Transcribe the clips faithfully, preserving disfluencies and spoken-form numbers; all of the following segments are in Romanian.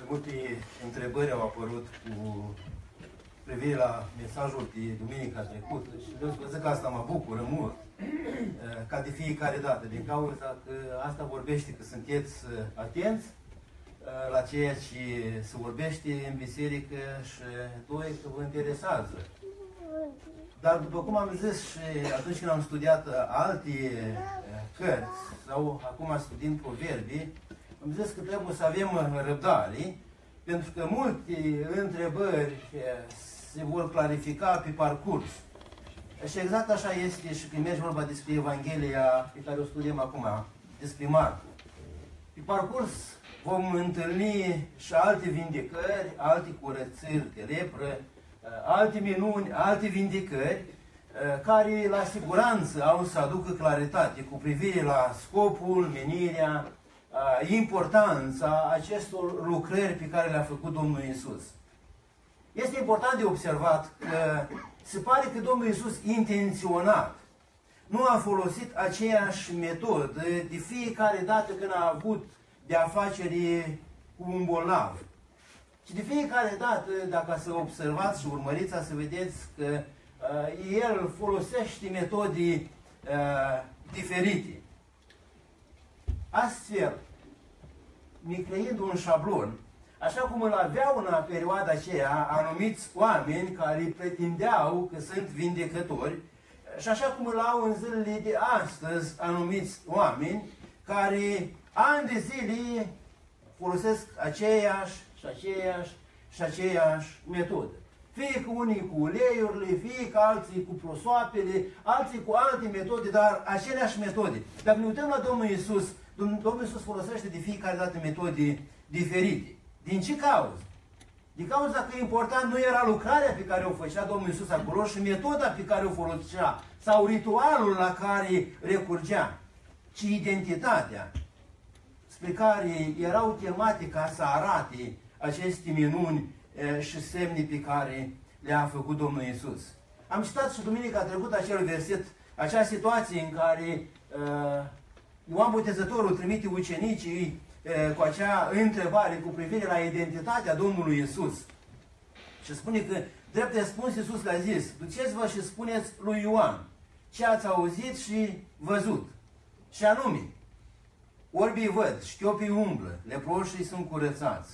multe întrebări au apărut cu privire la mesajul de duminica trecută și vreau să vă zic că asta mă bucură mult, ca de fiecare dată, din cauza că asta vorbește că sunteți atenți la ceea ce se vorbește în biserică și doi, că vă interesează. Dar după cum am zis și atunci când am studiat alte cărți sau acum studiind proverbii, am zis că trebuie să avem răbdare, pentru că multe întrebări se vor clarifica pe parcurs. Și exact așa este și când mergi vorba despre Evanghelia pe care o studiem acum, despre Marcu. Pe parcurs vom întâlni și alte vindecări, alte curățiri de lepră, alte minuni, alte vindecări, care la siguranță au să aducă claritate cu privire la scopul, menirea, importanța acestor lucrări pe care le-a făcut Domnul Iisus. Este important de observat că se pare că Domnul Iisus intenționat nu a folosit aceeași metodă de fiecare dată când a avut de-a face cu un bolnav. Și de fiecare dată, dacă să observați și urmăriți, să vedeți că uh, el folosește metode uh, diferite. Astfel, creând un șablon, așa cum îl aveau în perioada aceea anumiți oameni care pretindeau că sunt vindecători, și așa cum îl au în zilele de astăzi anumiți oameni care ani de zile folosesc aceeași și aceeași și aceeași metodă. Fie cu unii cu uleiurile, fie cu alții cu prosoapele, alții cu alte metode, dar aceleași metode. Dacă ne uităm la Domnul Iisus, Domnul Iisus folosește de fiecare dată metode diferite. Din ce cauză? Din cauza că important nu era lucrarea pe care o făcea Domnul Iisus acolo și metoda pe care o folosea sau ritualul la care recurgea, ci identitatea spre care erau chemate ca să arate aceste minuni și semne pe care le-a făcut Domnul Iisus. Am citat și duminica trecută acel verset, acea situație în care uh, Ioan Botezătorul trimite ucenicii uh, cu acea întrebare cu privire la identitatea Domnului Iisus. Și spune că, drept răspuns, Iisus le-a zis, duceți-vă și spuneți lui Ioan ce ați auzit și văzut. Și anume, orbii văd, șchiopii umblă, leproșii sunt curățați.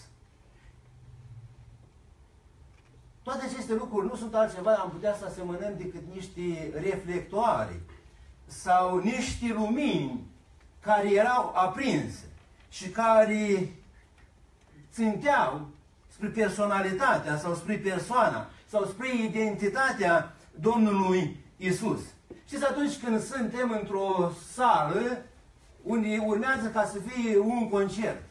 Toate aceste lucruri nu sunt altceva, am putea să asemănăm decât niște reflectoare sau niște lumini care erau aprinse și care ținteau spre personalitatea sau spre persoana sau spre identitatea Domnului Iisus. Știți, atunci când suntem într-o sală unde urmează ca să fie un concert,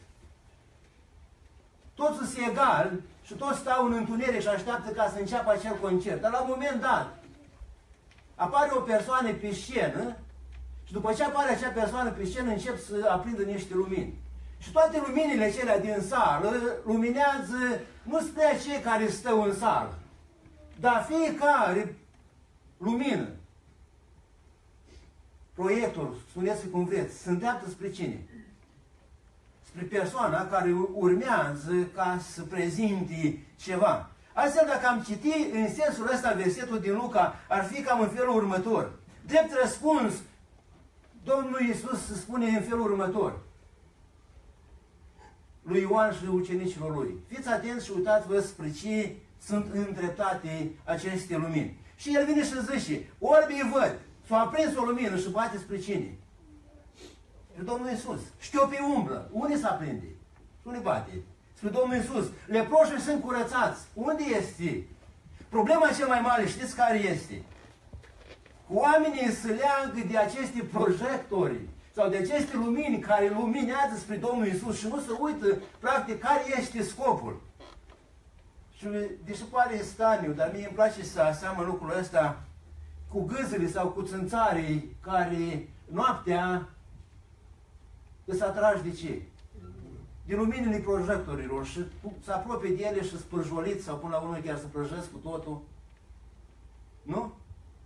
toți sunt egali și toți stau în întuneric și așteaptă ca să înceapă acel concert. Dar la un moment dat apare o persoană pe scenă și după ce apare acea persoană pe scenă încep să aprindă niște lumini. Și toate luminile acelea din sală luminează nu spre cei care stau în sală, dar fiecare lumină, proiectul, spuneți cum vreți, se îndreaptă spre cine? Spre persoana care urmează ca să prezinte ceva. Astfel, dacă am citit în sensul ăsta versetul din Luca, ar fi cam în felul următor. Drept răspuns, Domnul Iisus spune în felul următor lui Ioan și ucenicilor lui. Fiți atenți și uitați-vă spre ce sunt îndreptate aceste lumini. Și el vine și zice, orbii văd, s-a aprins o lumină și bate spre cine? Spre Domnul Iisus. Șchiopii umblă. Unde se aprinde? Unde bate? Spre Domnul Iisus. Leproșii sunt curățați. Unde este? Problema cea mai mare, știți care este? Oamenii se leagă de aceste projectori sau de aceste lumini care luminează spre Domnul Iisus și nu se uită, practic, care este scopul. Și deși pare staniu, dar mie îmi place să aseamăn lucrul ăsta cu gâzele sau cu țânțarii care noaptea îți atragi de ce? De luminile projectorilor și se apropie de ele și spârjoliți sau până la urmă chiar să prăjesc cu totul. Nu?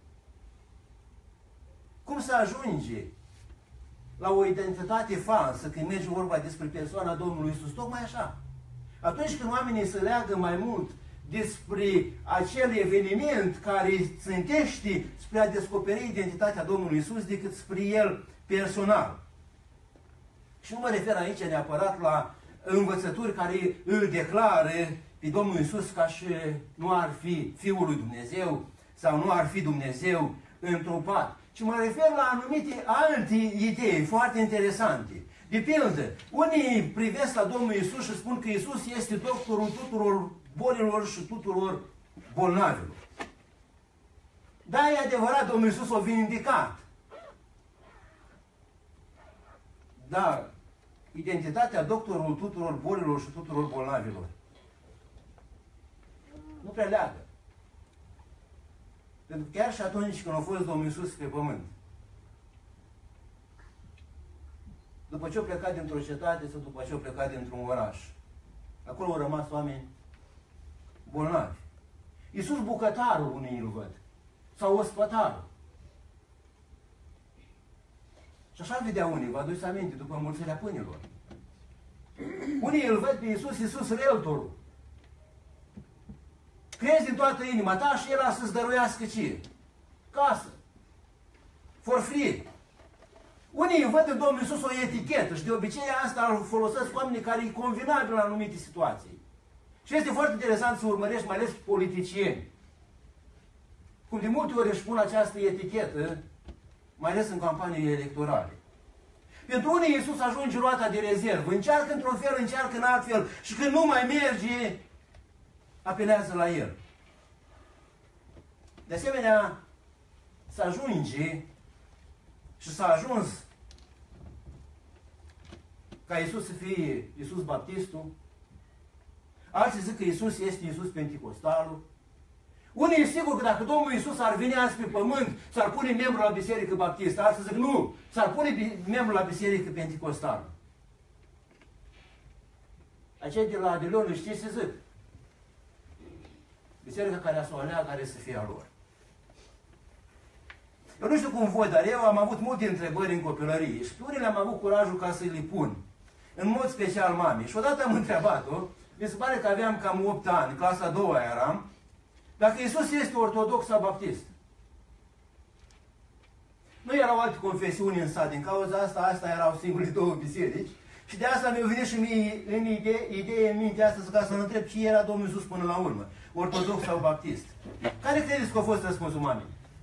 Cum să ajunge la o identitate falsă când merge vorba despre persoana Domnului Iisus? Tocmai așa. Atunci când oamenii se leagă mai mult despre acel eveniment care îi țintește spre a descoperi identitatea Domnului Iisus decât spre El personal. Și nu mă refer aici neapărat la învățături care îl declară pe Domnul Iisus ca și nu ar fi Fiul lui Dumnezeu sau nu ar fi Dumnezeu întrupat, ci mă refer la anumite alte idei foarte interesante. De pildă, unii privesc la Domnul Iisus și spun că Iisus este doctorul tuturor bolilor și tuturor bolnavilor. Da, e adevărat, Domnul Iisus o vindicat. Dar identitatea doctorul tuturor bolilor și tuturor bolnavilor nu prea leagă. Pentru că chiar și atunci când a fost Domnul Iisus pe pământ, după ce au plecat dintr-o cetate sau după ce au plecat dintr-un oraș, acolo au rămas oameni bolnavi. Iisus bucătarul, unii îl văd, sau ospătarul. Și așa vedea unii, vă aduceți aminte, după înmulțirea pâinilor. Unii îl văd pe Iisus, Iisus realtorul. Crezi din toată inima ta și El a să-ți dăruiască ce? Casă. For free. Unii îi văd în Domnul Iisus o etichetă și de obicei asta îl folosesc oamenii care îi convinabil în anumite situații. Și este foarte interesant să urmărești, mai ales politicieni. Cum de multe ori își pun această etichetă, mai ales în campaniile electorale. Pentru unii Iisus ajunge roata de rezervă, încearcă într-un fel, încearcă în alt fel și când nu mai merge, apelează la El. De asemenea, să ajunge și s-a ajuns ca Iisus să fie Iisus Baptistul, alții zic că Iisus este Iisus Pentecostalul. Unii e sigur că dacă Domnul Iisus ar veni azi pe pământ, s-ar pune membru la Biserică Baptistă. Alții zic nu, s-ar pune membru la Biserică Pentecostală. Aceia de la Adelon, știți ce zic? Biserica care să o aleagă are să fie a lor. Eu nu știu cum voi, dar eu am avut multe întrebări în copilărie și pe unele am avut curajul ca să le pun. În mod special mamei. Și odată am întrebat-o, mi se pare că aveam cam opt ani, clasa a doua eram, dacă Iisus este ortodox sau baptist. Nu erau alte confesiuni în sat, din cauza asta, asta erau singurele două biserici. Și de asta mi-a venit și mie în idee, idee în mintea asta ca să-l întreb ce era Domnul Iisus până la urmă, ortodox sau baptist. Care credeți că a fost răspunsul mamei?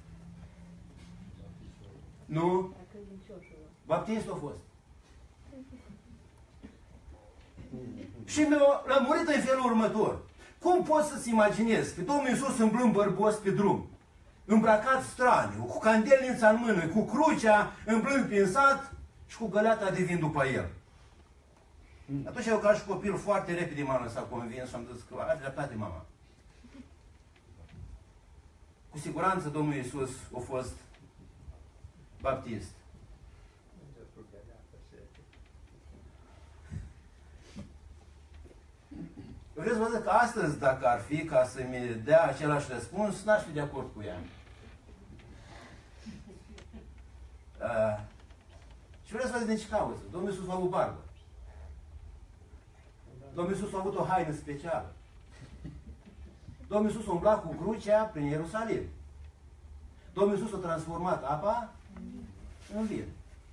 Nu? Baptist a fost. Și mi-a lămurit în felul următor. Cum poți să-ți imaginezi că Domnul Iisus îmblând bărbos pe drum, îmbrăcat straniu, cu candelnița în mână, cu crucea îmblând prin sat și cu găleata de vin după el? Atunci eu ca și copil foarte repede m-am lăsat convins și am zis că are dreptate mama. Cu siguranță Domnul Iisus a fost baptist. Eu vreau să vă zic că astăzi, dacă ar fi ca să-mi dea același răspuns, n-aș fi de acord cu ea. Uh, și vreau să vă zic din ce cauză. Domnul Iisus a avut barbă. Domnul Iisus a avut o haină specială. Domnul Iisus a umblat cu crucea prin Ierusalim. Domnul Iisus a transformat apa în vin.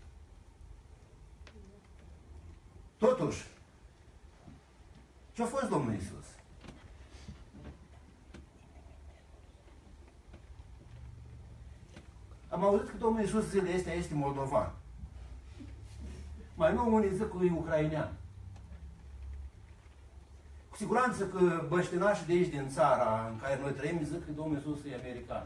Totuși, ce a fost Domnul Iisus? Am auzit că Domnul Iisus zilele astea este moldovan. Mai nou unii zic că e ucrainean. Cu siguranță că băștinașii de aici din țara în care noi trăim zic că Domnul Iisus e american.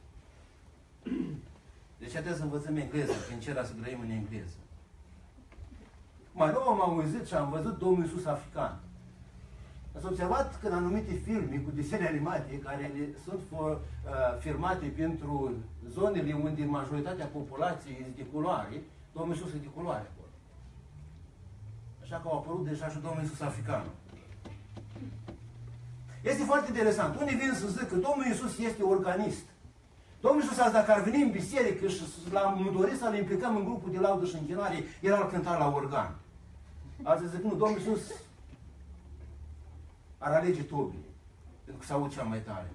Deci trebuie să învățăm engleză, prin ce era să trăim în engleză. Mai nou am auzit și am văzut Domnul Iisus african. Ați observat că în anumite filme cu desene animate care sunt for, uh, filmate pentru zonele unde majoritatea populației este de culoare, Domnul Iisus e de culoare acolo. Așa că au apărut deja și Domnul Iisus africanul. Este foarte interesant. Unii vin să zic că Domnul Iisus este organist. Domnul Iisus azi, dacă ar veni în biserică și l-am dorit să-l implicăm în grupul de laudă și închinare, el ar cânta la organ. Alții zic, nu, Domnul Iisus ar alege tobile, pentru că s-aud cea mai tare.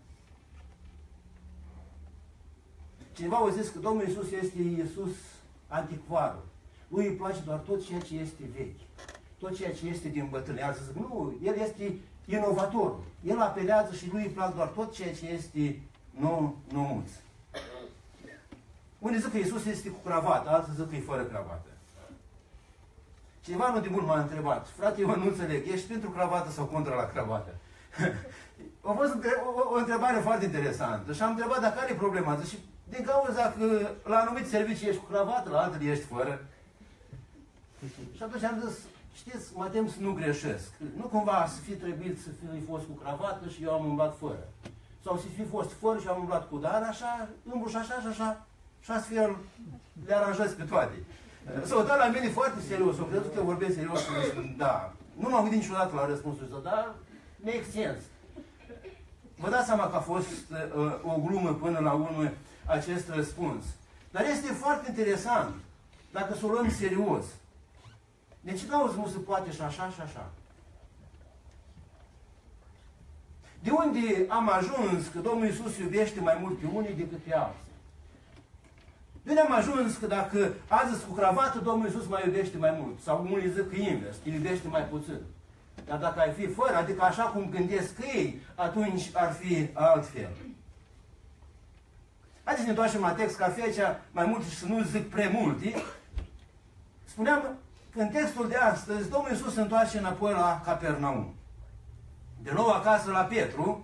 Cineva a zis că Domnul Iisus este Iisus anticuarul. Lui îi place doar tot ceea ce este vechi, tot ceea ce este din bătrâni. Alții zic, nu, El este inovatorul. El apelează și lui îi plac doar tot ceea ce este nou, nouț. Unii zic că Iisus este cu cravată, alții zic că e fără cravată. Cineva nu de mult m-a întrebat, frate, eu nu înțeleg, ești pentru cravată sau contra la cravată? A fost o, o întrebare foarte interesantă și am întrebat dacă are problema. Zic, și din cauza că la anumite servicii ești cu cravată, la altele ești fără. Și atunci am zis, știți, mă tem să nu greșesc. Nu cumva să fi trebuit să fi fost cu cravată și eu am umblat fără. Sau să fi fost fără și am umblat cu dar, așa, îmbruș așa și așa, și astfel le aranjez pe toate. S-a uitat la mine foarte serios, au crezut că eu vorbesc serios și zic, da. Nu m-am gândit niciodată la răspunsul ăsta, dar make sense. Vă dați seama că a fost uh, o glumă până la urmă acest răspuns. Dar este foarte interesant, dacă să o luăm serios. De ce cauza nu se poate și așa și așa? De unde am ajuns că Domnul Iisus iubește mai mult pe unii decât pe alții? De unde am ajuns că dacă azi cu cravată, Domnul Iisus mai iubește mai mult? Sau unii zic că invers, îl iubește mai puțin. Dar dacă ai fi fără, adică așa cum gândesc ei, atunci ar fi altfel. Haideți să ne întoarcem la text, ca fi aici mai mult și să nu zic prea multe. Spuneam că în textul de astăzi, Domnul Iisus se întoarce înapoi la Capernaum. De nou acasă la Petru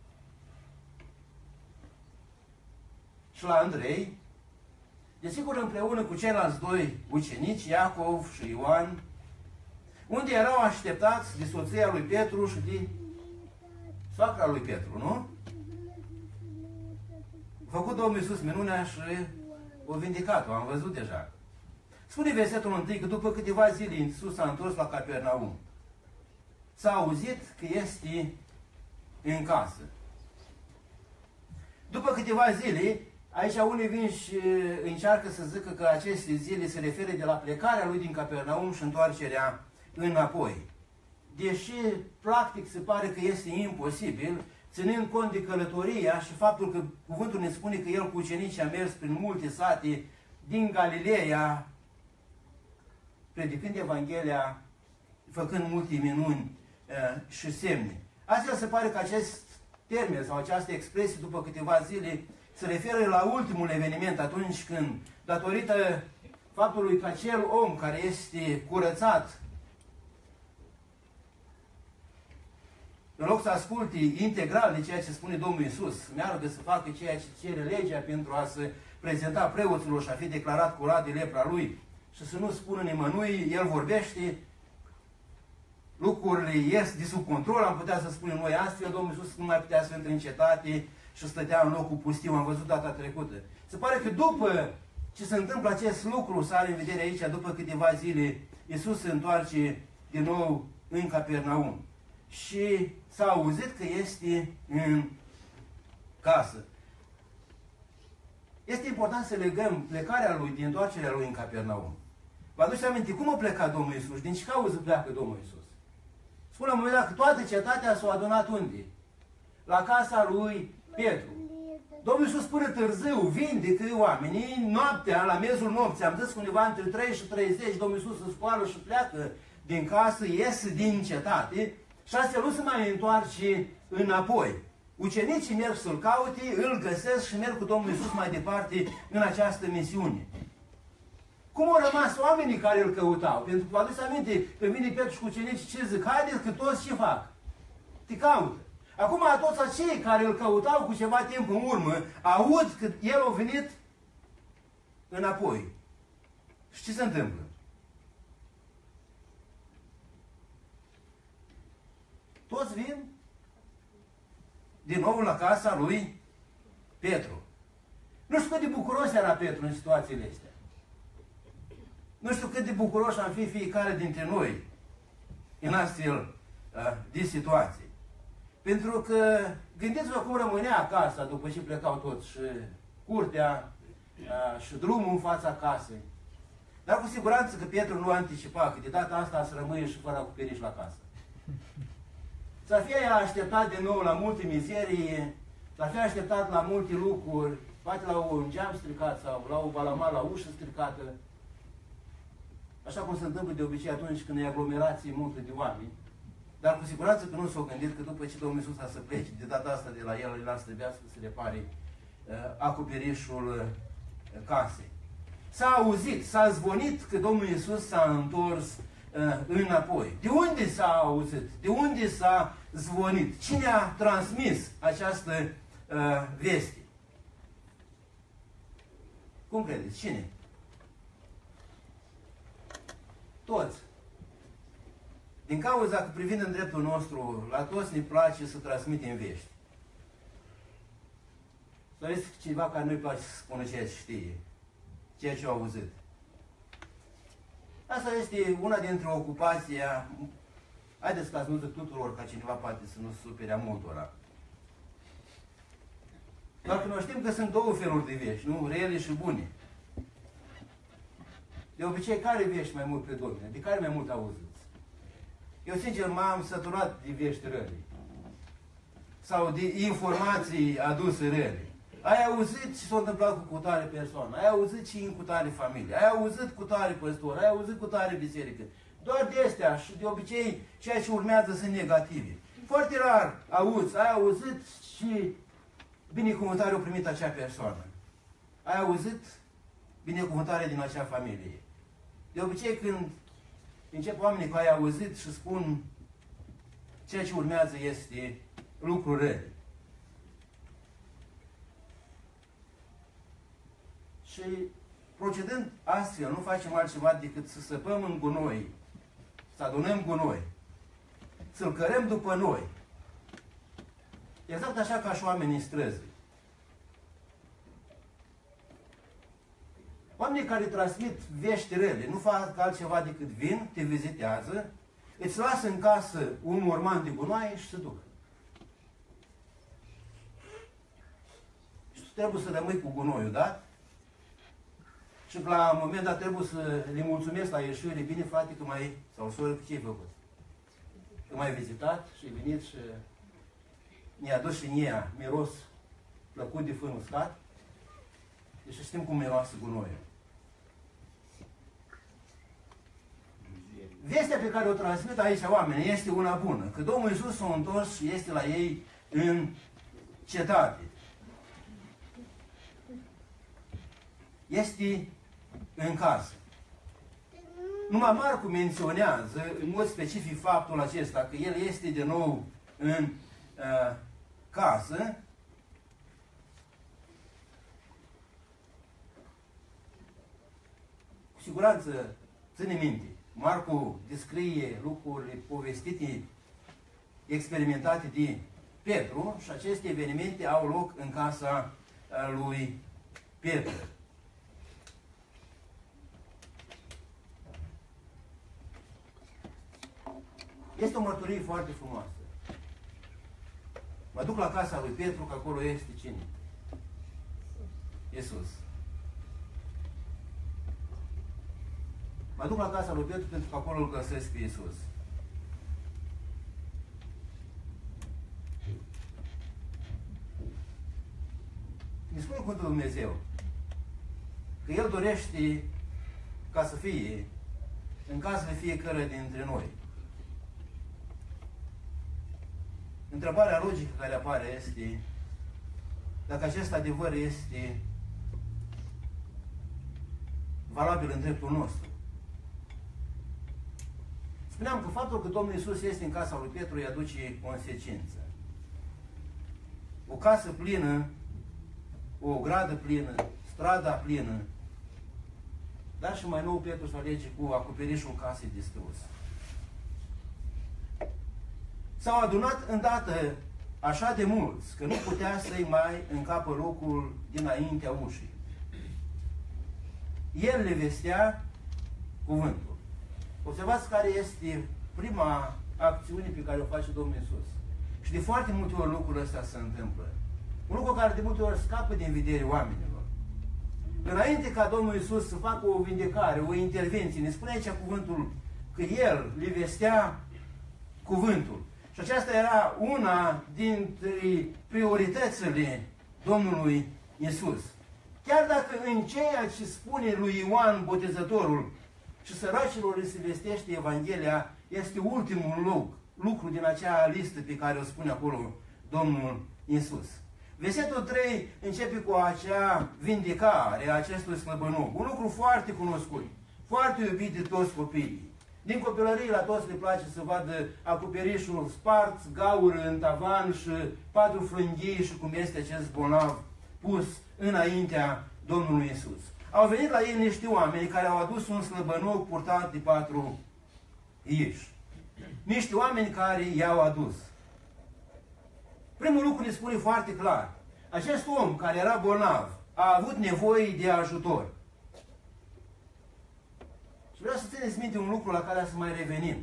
și la Andrei, desigur împreună cu ceilalți doi ucenici, Iacov și Ioan, unde erau așteptați de soția lui Petru și de soacra lui Petru, nu? A făcut Domnul Iisus minunea și o vindicat-o, am văzut deja. Spune versetul întâi că după câteva zile Iisus s-a întors la Capernaum. S-a auzit că este în casă. După câteva zile, aici unii vin și încearcă să zică că aceste zile se referă de la plecarea lui din Capernaum și întoarcerea înapoi. Deși, practic, se pare că este imposibil, ținând cont de călătoria și faptul că cuvântul ne spune că el cu ucenicii a mers prin multe sate din Galileea, predicând Evanghelia, făcând multe minuni uh, și semne. Astfel se pare că acest termen sau această expresie după câteva zile se referă la ultimul eveniment, atunci când, datorită faptului că acel om care este curățat, în loc să asculte integral de ceea ce spune Domnul Iisus, meargă să facă ceea ce cere legea pentru a se prezenta preoților și a fi declarat curat de lepra lui și să nu spună nimănui, el vorbește, lucrurile ies de sub control, am putea să spunem noi astfel, Domnul Iisus nu mai putea să intre în cetate și stătea în locul pustiu, am văzut data trecută. Se pare că după ce se întâmplă acest lucru, să are în vedere aici, după câteva zile, Iisus se întoarce din nou în Capernaum. Și s-a auzit că este în casă. Este important să legăm plecarea lui, din întoarcerea lui în Capernaum. Vă aduceți aminte, cum a plecat Domnul Iisus? Din ce cauză pleacă Domnul Iisus? Spune la un moment dat că toată cetatea s-a adunat unde? La casa lui Petru. Domnul Iisus până târziu vindecă oamenii, noaptea, la mezul nopții, am zis undeva între trei și treizeci, Domnul Iisus se scoală și pleacă din casă, iese din cetate, și astfel nu se mai întoarce înapoi. Ucenicii merg să-L caute, îl găsesc și merg cu Domnul Iisus mai departe în această misiune. Cum au rămas oamenii care îl căutau? Pentru că vă aduceți aminte, când vine Petru și cu ucenicii, ce zic? Haideți că toți ce fac? Te caută. Acum toți acei care îl căutau cu ceva timp în urmă, aud că el a venit înapoi. Și ce se întâmplă? Toți vin din nou la casa lui Petru. Nu știu cât de bucuros era Petru în situațiile astea. Nu știu cât de bucuroși am fi fiecare dintre noi în astfel de situații. Pentru că gândiți-vă cum rămânea acasă după ce plecau toți, și curtea și drumul în fața casei. Dar cu siguranță că Petru nu anticipa că de data asta să rămâie și fără acoperiș la casă. să fie așteptat din nou la multe mizerii, să fie așteptat la multe lucruri, poate la un geam stricat sau la o balamar, la ușă stricată. Așa cum se întâmplă de obicei atunci când e aglomerație multă de oameni. Dar cu siguranță că nu s-au gândit că după ce Domnul Iisus a să plece, de data asta de la el, el a să trebuiască să repare uh, acoperișul uh, casei. S-a auzit, s-a zvonit că Domnul Iisus s-a întors uh, înapoi. De unde s-a auzit? De unde s-a zvonit? Cine a transmis această uh, veste? Cum credeți? Cine? Toți. Din cauza că privind în dreptul nostru, la toți ne place să transmitem vești. Să vezi ceva care nu-i place să spună ceea ce știe, ceea ce a auzit. Asta este una dintre ocupația, haideți ca să nu zic tuturor, ca cineva poate să nu se supere a multora. Doar că noi știm că sunt două feluri de vești, nu? Rele și bune. De obicei, care vești mai mult predomine? De care mai mult auziți? Eu, sincer, m-am săturat de vești rele. Sau de informații aduse rele. Ai auzit ce s-a întâmplat cu cutare persoană, ai auzit ce în cutare familie, ai auzit cutare păstor, ai auzit cutare biserică. Doar de astea și de obicei ceea ce urmează sunt negative. Foarte rar auzi, ai auzit ce binecuvântare a primit acea persoană. Ai auzit binecuvântare din acea familie. De obicei când încep oamenii că ai auzit și spun ceea ce urmează este lucruri rele. Și procedând astfel, nu facem altceva decât să săpăm în gunoi, să adunăm gunoi, să-l cărăm după noi. Exact așa ca și oamenii în străzi. Oamenii care transmit vești rele nu fac altceva decât vin, te vizitează, îți lasă în casă un morman de gunoaie și se duc. Și tu trebuie să rămâi cu gunoiul, da? Și la un moment dat trebuie să le mulțumesc la ieșire, bine frate că mai, sau soră, ce ai făcut? Că m-ai vizitat și ai venit și mi-a dus și în ea miros plăcut de fân uscat. Deci știm cum miroase gunoiul. Vestea pe care o transmit aici oamenii este una bună, că Domnul Iisus s-a întors și este la ei în cetate. Este în casă. Numai Marcu menționează în mod specific faptul acesta, că el este de nou în uh, casă. Cu siguranță, ține minte, Marcu descrie lucruri povestite, experimentate de Petru și aceste evenimente au loc în casa lui Petru. Este o mărturie foarte frumoasă. Mă duc la casa lui Petru, că acolo este cine? Iisus. Mă duc la casa lui Petru pentru că acolo îl găsesc pe Iisus. Îmi spune cuvântul Dumnezeu că El dorește ca să fie în casele fiecare dintre noi. Întrebarea logică care apare este dacă acest adevăr este valabil în dreptul nostru. Spuneam că faptul că Domnul Iisus este în casa lui Petru îi aduce consecință. O casă plină, o gradă plină, strada plină, dar și mai nou Petru se alege cu acoperișul casei distrus. S-au adunat îndată așa de mulți că nu putea să-i mai încapă locul dinaintea ușii. El le vestea cuvântul. Observați care este prima acțiune pe care o face Domnul Iisus. Și de foarte multe ori lucrul ăsta se întâmplă. Un lucru care de multe ori scapă din vedere oamenilor. Înainte ca Domnul Iisus să facă o vindecare, o intervenție, ne spune aici cuvântul că El le vestea cuvântul. Și aceasta era una dintre prioritățile Domnului Iisus. Chiar dacă în ceea ce spune lui Ioan Botezătorul și săracilor se vestește Evanghelia, este ultimul loc, lucru din acea listă pe care o spune acolo Domnul Iisus. Versetul trei începe cu acea vindecare a acestui slăbănoc. Un lucru foarte cunoscut, foarte iubit de toți copiii. Din copilărie la toți le place să vadă acoperișul spart, gaură în tavan și patru frânghii și cum este acest bolnav pus înaintea Domnului Iisus. Au venit la ei niște oameni care au adus un slăbănoc purtat de patru ieși. Niște oameni care i-au adus. Primul lucru ne spune foarte clar. Acest om care era bolnav a avut nevoie de ajutor. Și vreau să țineți minte un lucru la care să mai revenim.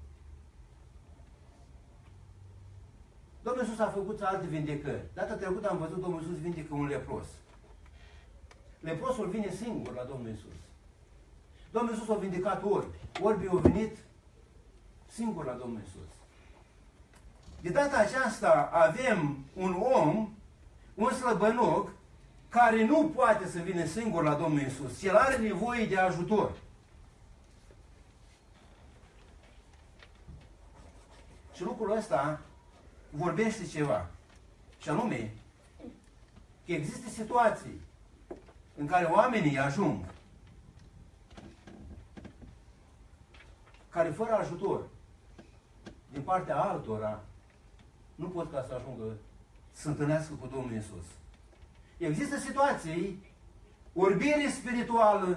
Domnul Iisus a făcut alte vindecări. Data trecută am văzut Domnul Iisus vindecă un lepros. Leprosul vine singur la Domnul Iisus. Domnul Iisus a vindecat orbi. Orbii au venit singur la Domnul Iisus. De data aceasta avem un om, un slăbănoc, care nu poate să vină singur la Domnul Iisus. El are nevoie de ajutor. Și lucrul ăsta vorbește ceva. Și anume, că există situații în care oamenii ajung, care fără ajutor din partea altora nu pot ca să ajungă să se întâlnească cu Domnul Iisus. Există situații, orbire spirituală,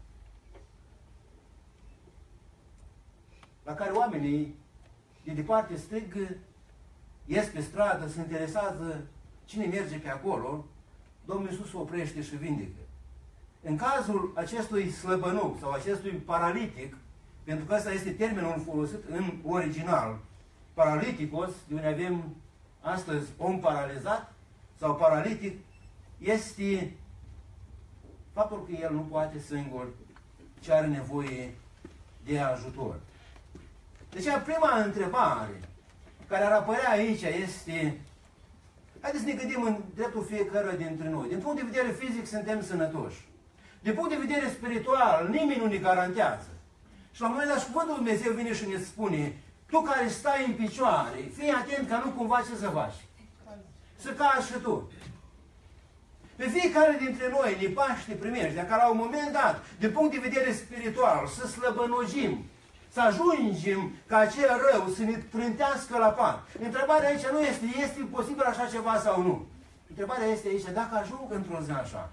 la care oamenii de departe strig, ies pe stradă, se interesează cine merge pe acolo, Domnul Iisus o oprește și vindecă. În cazul acestui slăbănoc sau acestui paralitic, pentru că ăsta este termenul folosit în original, paraliticos, de unde avem astăzi om paralizat sau paralitic, este faptul că el nu poate singur, ci are nevoie de ajutor. Deci prima întrebare care ar apărea aici este, haideți să ne gândim în dreptul fiecăruia dintre noi. Din punct de vedere fizic suntem sănătoși. Din punct de vedere spiritual, nimeni nu ne garantează. Și la un moment dat și cuvântul Lui Dumnezeu vine și ne spune, tu care stai în picioare, fii atent ca nu cumva ce să faci. Să cazi și tu. Pe fiecare dintre noi ne paște primești, dacă la un moment dat, din punct de vedere spiritual, să slăbănogim, să ajungem ca acel rău să ne trântească la pat. Întrebarea aici nu este, este posibil așa ceva sau nu? Întrebarea este aici, dacă ajung într-o zi așa.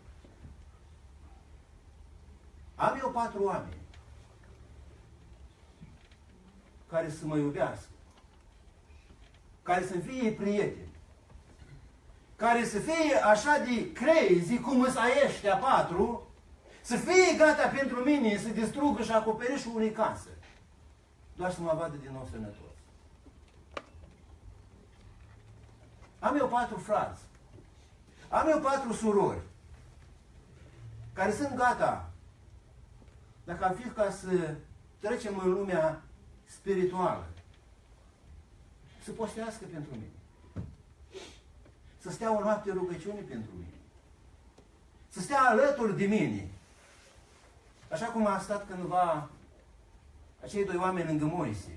Am eu patru oameni care să mă iubească, care să fie prieteni, care să fie așa de crazy cum sunt ăștia patru, să fie gata pentru mine să distrugă și acoperișul unei case, doar să mă vadă din nou sănătos. Am eu patru frați, am eu patru surori, care sunt gata, dacă am fi ca să trecem în lumea spirituală, să postească pentru mine, să stea o noapte rugăciune pentru mine, să stea alături de mine, așa cum a stat cândva acei doi oameni lângă Moise.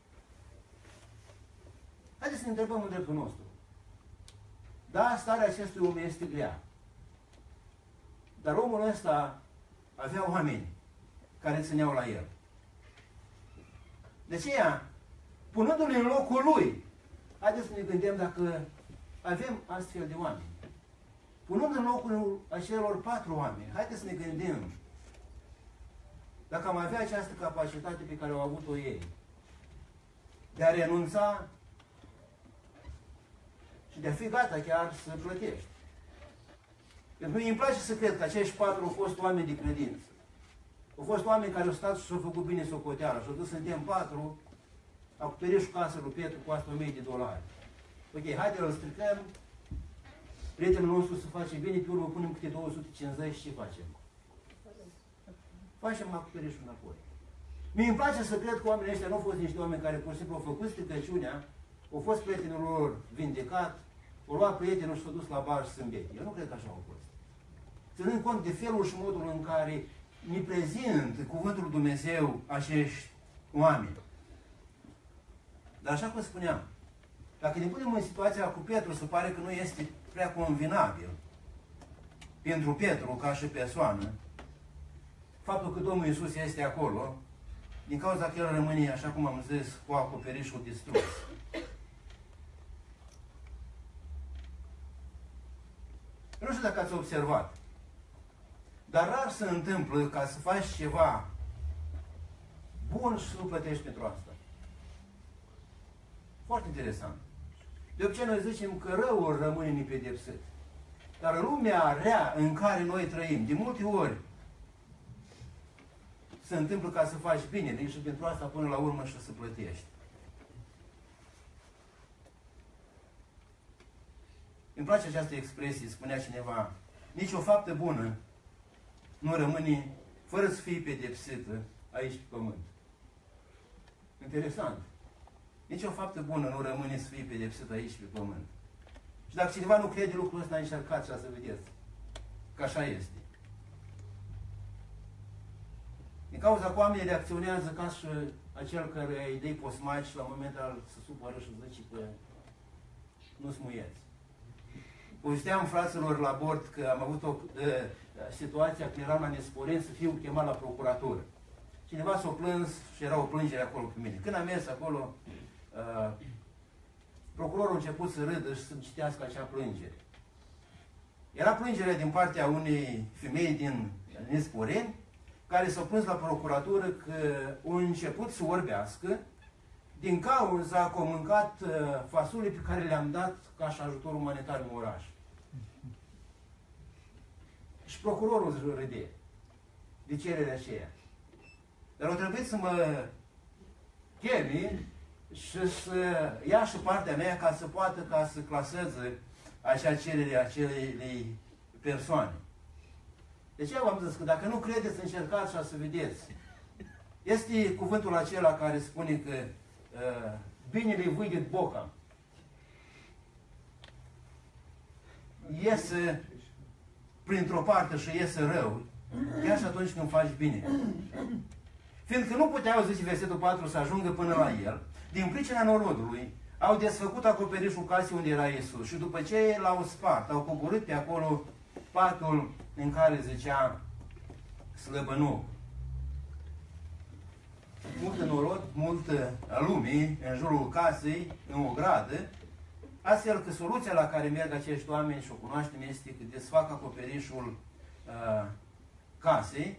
Haideți să ne întrebăm în dreptul nostru. Da, starea acestui om este grea, dar omul ăsta avea oameni care țineau la el. De aceea, punându-ne în locul lui, haideți să ne gândim dacă avem astfel de oameni. Punând în locul acelor patru oameni, haideți să ne gândim dacă am avea această capacitate pe care au avut-o ei, de a renunța și de a fi gata chiar să plătești. Pentru mine îmi place să cred că acești patru au fost oameni de credință. Au fost oameni care au stat și s-au făcut bine socoteala și au dus, suntem patru, acoperișul casă lui Petru cu asta o mie de dolari. Ok, haide îl stricăm, prietenul nostru să face bine, pe urmă punem câte două sute cincizeci și ce facem? Facem acoperișul înapoi. Mie îmi place să cred că oamenii ăștia nu au fost niște oameni care pur și simplu au făcut stricăciunea au fost prietenul lor vindecat, au luat prietenul și s-a dus la bar și sâmbete. Eu nu cred că așa au fost. Ținând cont de felul și modul în care ne prezintă Cuvântul lui Dumnezeu acești oameni. Dar așa cum spuneam, dacă ne punem în situația cu Petru, se pare că nu este prea convenabil pentru Petru ca și persoană faptul că Domnul Iisus este acolo, din cauza că el rămâne, așa cum am zis, cu acoperișul distrus. Nu știu dacă ați observat, dar rar se întâmplă ca să faci ceva bun și să nu plătești pentru asta. Foarte interesant. De obicei noi zicem că răul rămâne nepedepsit. Dar lumea rea în care noi trăim, de multe ori, se întâmplă ca să faci bine și pentru asta până la urmă și să plătești. Îmi place această expresie, spunea cineva, nici o faptă bună nu rămâne fără să fie pedepsită aici pe pământ. Interesant. Nici o faptă bună nu rămâne să fie pedepsită aici pe pământ. Și dacă cineva nu crede lucrul ăsta, încercați să vedeți că așa este. Din cauza că oamenii reacționează ca și acel care îi dai posmaci și la momentul se supără și zice că nu-ți muieți. Povesteam fraților la bord că am avut o uh, situație când eram la Nesporeni să fiu chemat la procuratură. Cineva s-a plâns și era o plângere acolo cu mine. Când am mers acolo, uh, procurorul a început să râdă și să-mi citească acea plângere. Era plângerea din partea unei femei din Nesporeni, care s-a plâns la procuratură că a început să orbească din cauza că au mâncat uh, fasole pe care le-am dat ca și ajutor umanitar în oraș. Și procurorul își râde de cererea aceea. Dar au trebuit să mă chemi și să ia și partea mea ca să poată ca să claseze acea cerere a acelei persoane. De ce v-am zis că dacă nu credeți, încercați și să vedeți. Este cuvântul acela care spune că uh, binele vâidet boca. Iese printr-o parte și iese rău, chiar și atunci când faci bine. Fiindcă nu puteau, zice versetul patru, să ajungă până la el, din pricina norodului, au desfăcut acoperișul casei unde era Iisus și după ce l-au spart, au coborât pe acolo patul în care zicea slăbănoc. Multă norod, multă lume în jurul casei, în o gradă, astfel că soluția la care merg acești oameni și o cunoaștem este că desfac acoperișul uh, casei.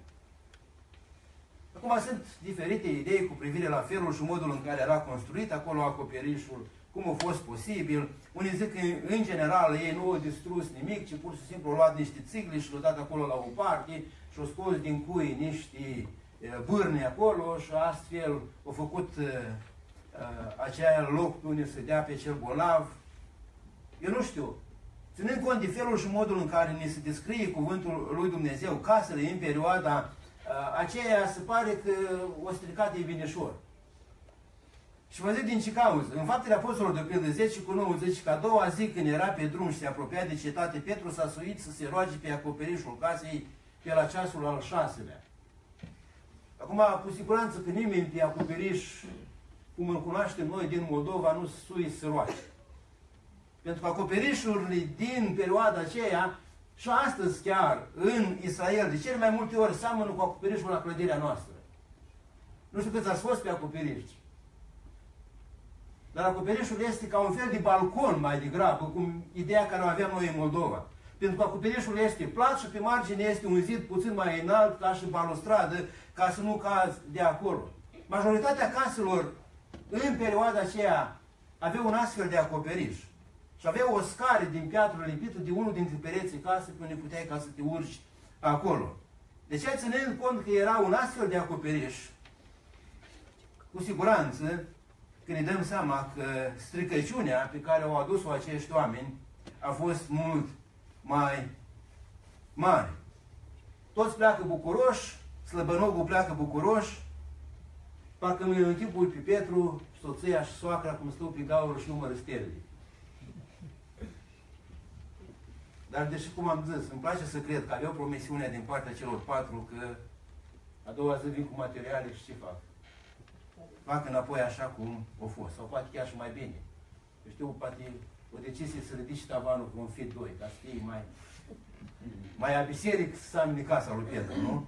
Acum sunt diferite idei cu privire la felul și modul în care era construit acolo acoperișul, cum a fost posibil. Unii zic că, în general, ei nu au distrus nimic, ci pur și simplu au luat niște țigli și le-au dat acolo la o parte și au scos din cui niște bârne acolo și astfel au făcut uh, uh, acel loc unde se dea pe cel bolnav. Eu nu știu. Ținând cont de felul și modul în care ne se descrie cuvântul lui Dumnezeu, casele în perioada uh, aceea, se pare că o stricat de binișor. Și vă zic din ce cauză. În Faptele Apostolilor, de pildă zece cu nouă, zice că a doua zi când era pe drum și se apropia de cetate, Petru s-a suit să se roage pe acoperișul casei pe la ceasul al șaselea. Acum, cu siguranță că nimeni pe acoperiș, cum îl cunoaștem noi din Moldova, nu se suie să se roage. Pentru că acoperișurile din perioada aceea, și astăzi chiar, în Israel, de cele mai multe ori seamănă cu acoperișul la clădirea noastră. Nu știu câți ați fost pe acoperiș. Dar acoperișul este ca un fel de balcon mai degrabă, cum ideea care o aveam noi în Moldova. Pentru că acoperișul este plat și pe margine este un zid puțin mai înalt, ca și balustradă, ca să nu cazi de acolo. Majoritatea caselor în perioada aceea aveau un astfel de acoperiș. Și aveau o scară din piatră lipită de unul dintre pereții casei, unde puteai ca să te urci acolo. Deci, ținând cont că era un astfel de acoperiș, cu siguranță, când ne dăm seama că stricăciunea pe care au adus-o acești oameni a fost mult mai mare. Toți pleacă bucuroși, slăbănogul pleacă bucuroși, parcă mi-l închipui pe Petru, soția și soacra, cum stau pe gaură și numără stelele. Dar deși, cum am zis, îmi place să cred că aveau promisiunea din partea celor patru că a doua zi vin cu materiale și ce fac? Fac înapoi așa cum a fost. Sau poate chiar și mai bine. Eu știu, poate o decizie să ridici tavanul cu un fit doi, ca să fie mai, mai abiseric să amine casa lui Petru, nu?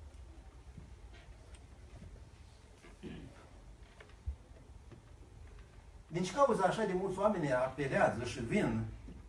Din ce cauza așa de mulți oameni apelează și vin?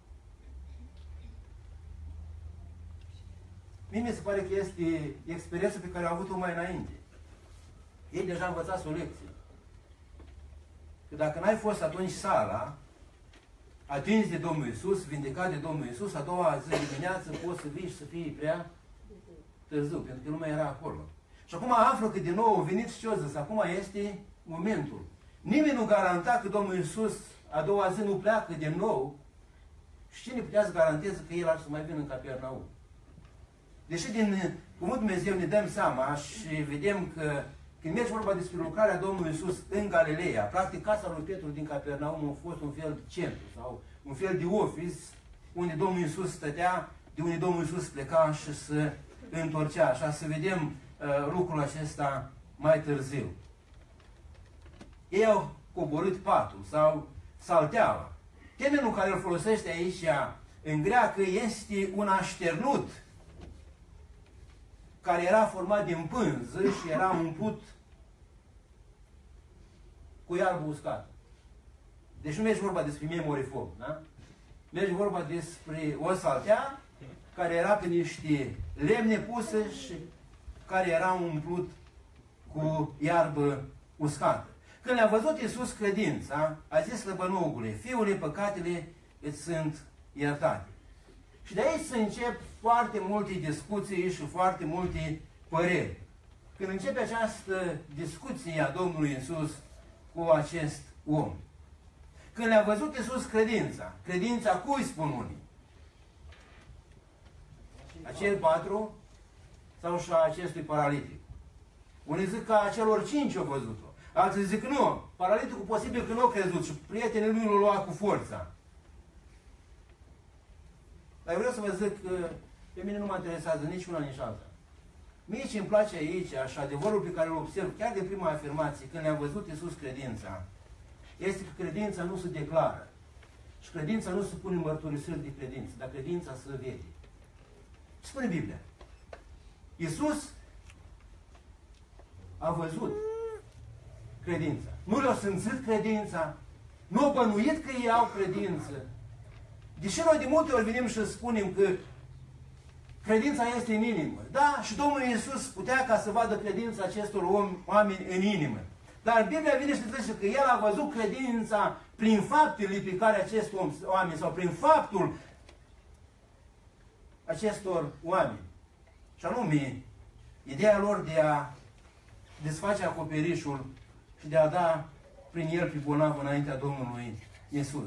Mie mi se pare că este experiența pe care au avut-o mai înainte. Ei deja învățați o lecție. Că dacă n-ai fost atunci sala, atins de Domnul Iisus, vindecat de Domnul Iisus, a doua zi dimineață poți să vii și să fii prea târziu, pentru că lumea era acolo. Și acum aflu că din nou a venit și ce-o zis, acum este momentul. Nimeni nu garanta că Domnul Iisus a doua zi nu pleacă din nou și cine putea să garanteze că El ar să mai vină în Capernaum. Deși din Cuvântul Dumnezeu ne dăm seama și vedem că când mergi vorba despre lucrarea Domnului Iisus în Galileea, practic casa lui Petru din Capernaum a fost un fel de centru sau un fel de office unde Domnul Iisus stătea, de unde Domnul Iisus pleca și se întorcea. Așa să vedem uh, lucrul acesta mai târziu. Ei au coborât patul sau salteaua. Termenul care îl folosește aici în greacă este un așternut care era format din pânză și era umplut cu iarbă uscată. Deci nu merge vorba despre memory foam, da? Merge vorba despre o saltea care era pe niște lemne puse și care era umplut cu iarbă uscată. Când le-a văzut Iisus credința, a zis slăbănogule, fiule, păcatele îți sunt iertate. Și de aici se încep foarte multe discuții și foarte multe păreri. Când începe această discuție a Domnului Iisus cu acest om. Când le-a văzut Iisus credința, credința cui spun unii? Acei patru sau și a acestui paralitic? Unii zic că a celor cinci au văzut-o. Alții zic nu, paraliticul posibil că nu a crezut și prietenii lui l-au luat cu forța. Dar eu vreau să vă zic că pe mine nu mă interesează nici una, nici alta. Mie ce îmi place aici, și adevărul pe care îl observ, chiar de prima afirmație, când le-am văzut Iisus credința, este că credința nu se declară. Și credința nu se pune în mărturisiri de credință, dar credința se vede. Ce spune Biblia? Iisus a văzut credința. Nu le-a simțit credința, nu a bănuit că ei au credință. Deși noi de multe ori venim și spunem că credința este în inimă. Da, și Domnul Iisus putea ca să vadă credința acestor oameni în inimă. Dar Biblia vine și zice că El a văzut credința prin faptele pe care acestor oameni, sau prin faptul acestor oameni. Și anume, ideea lor de a desface acoperișul și de a da prin el pe bolnav înaintea Domnului Iisus.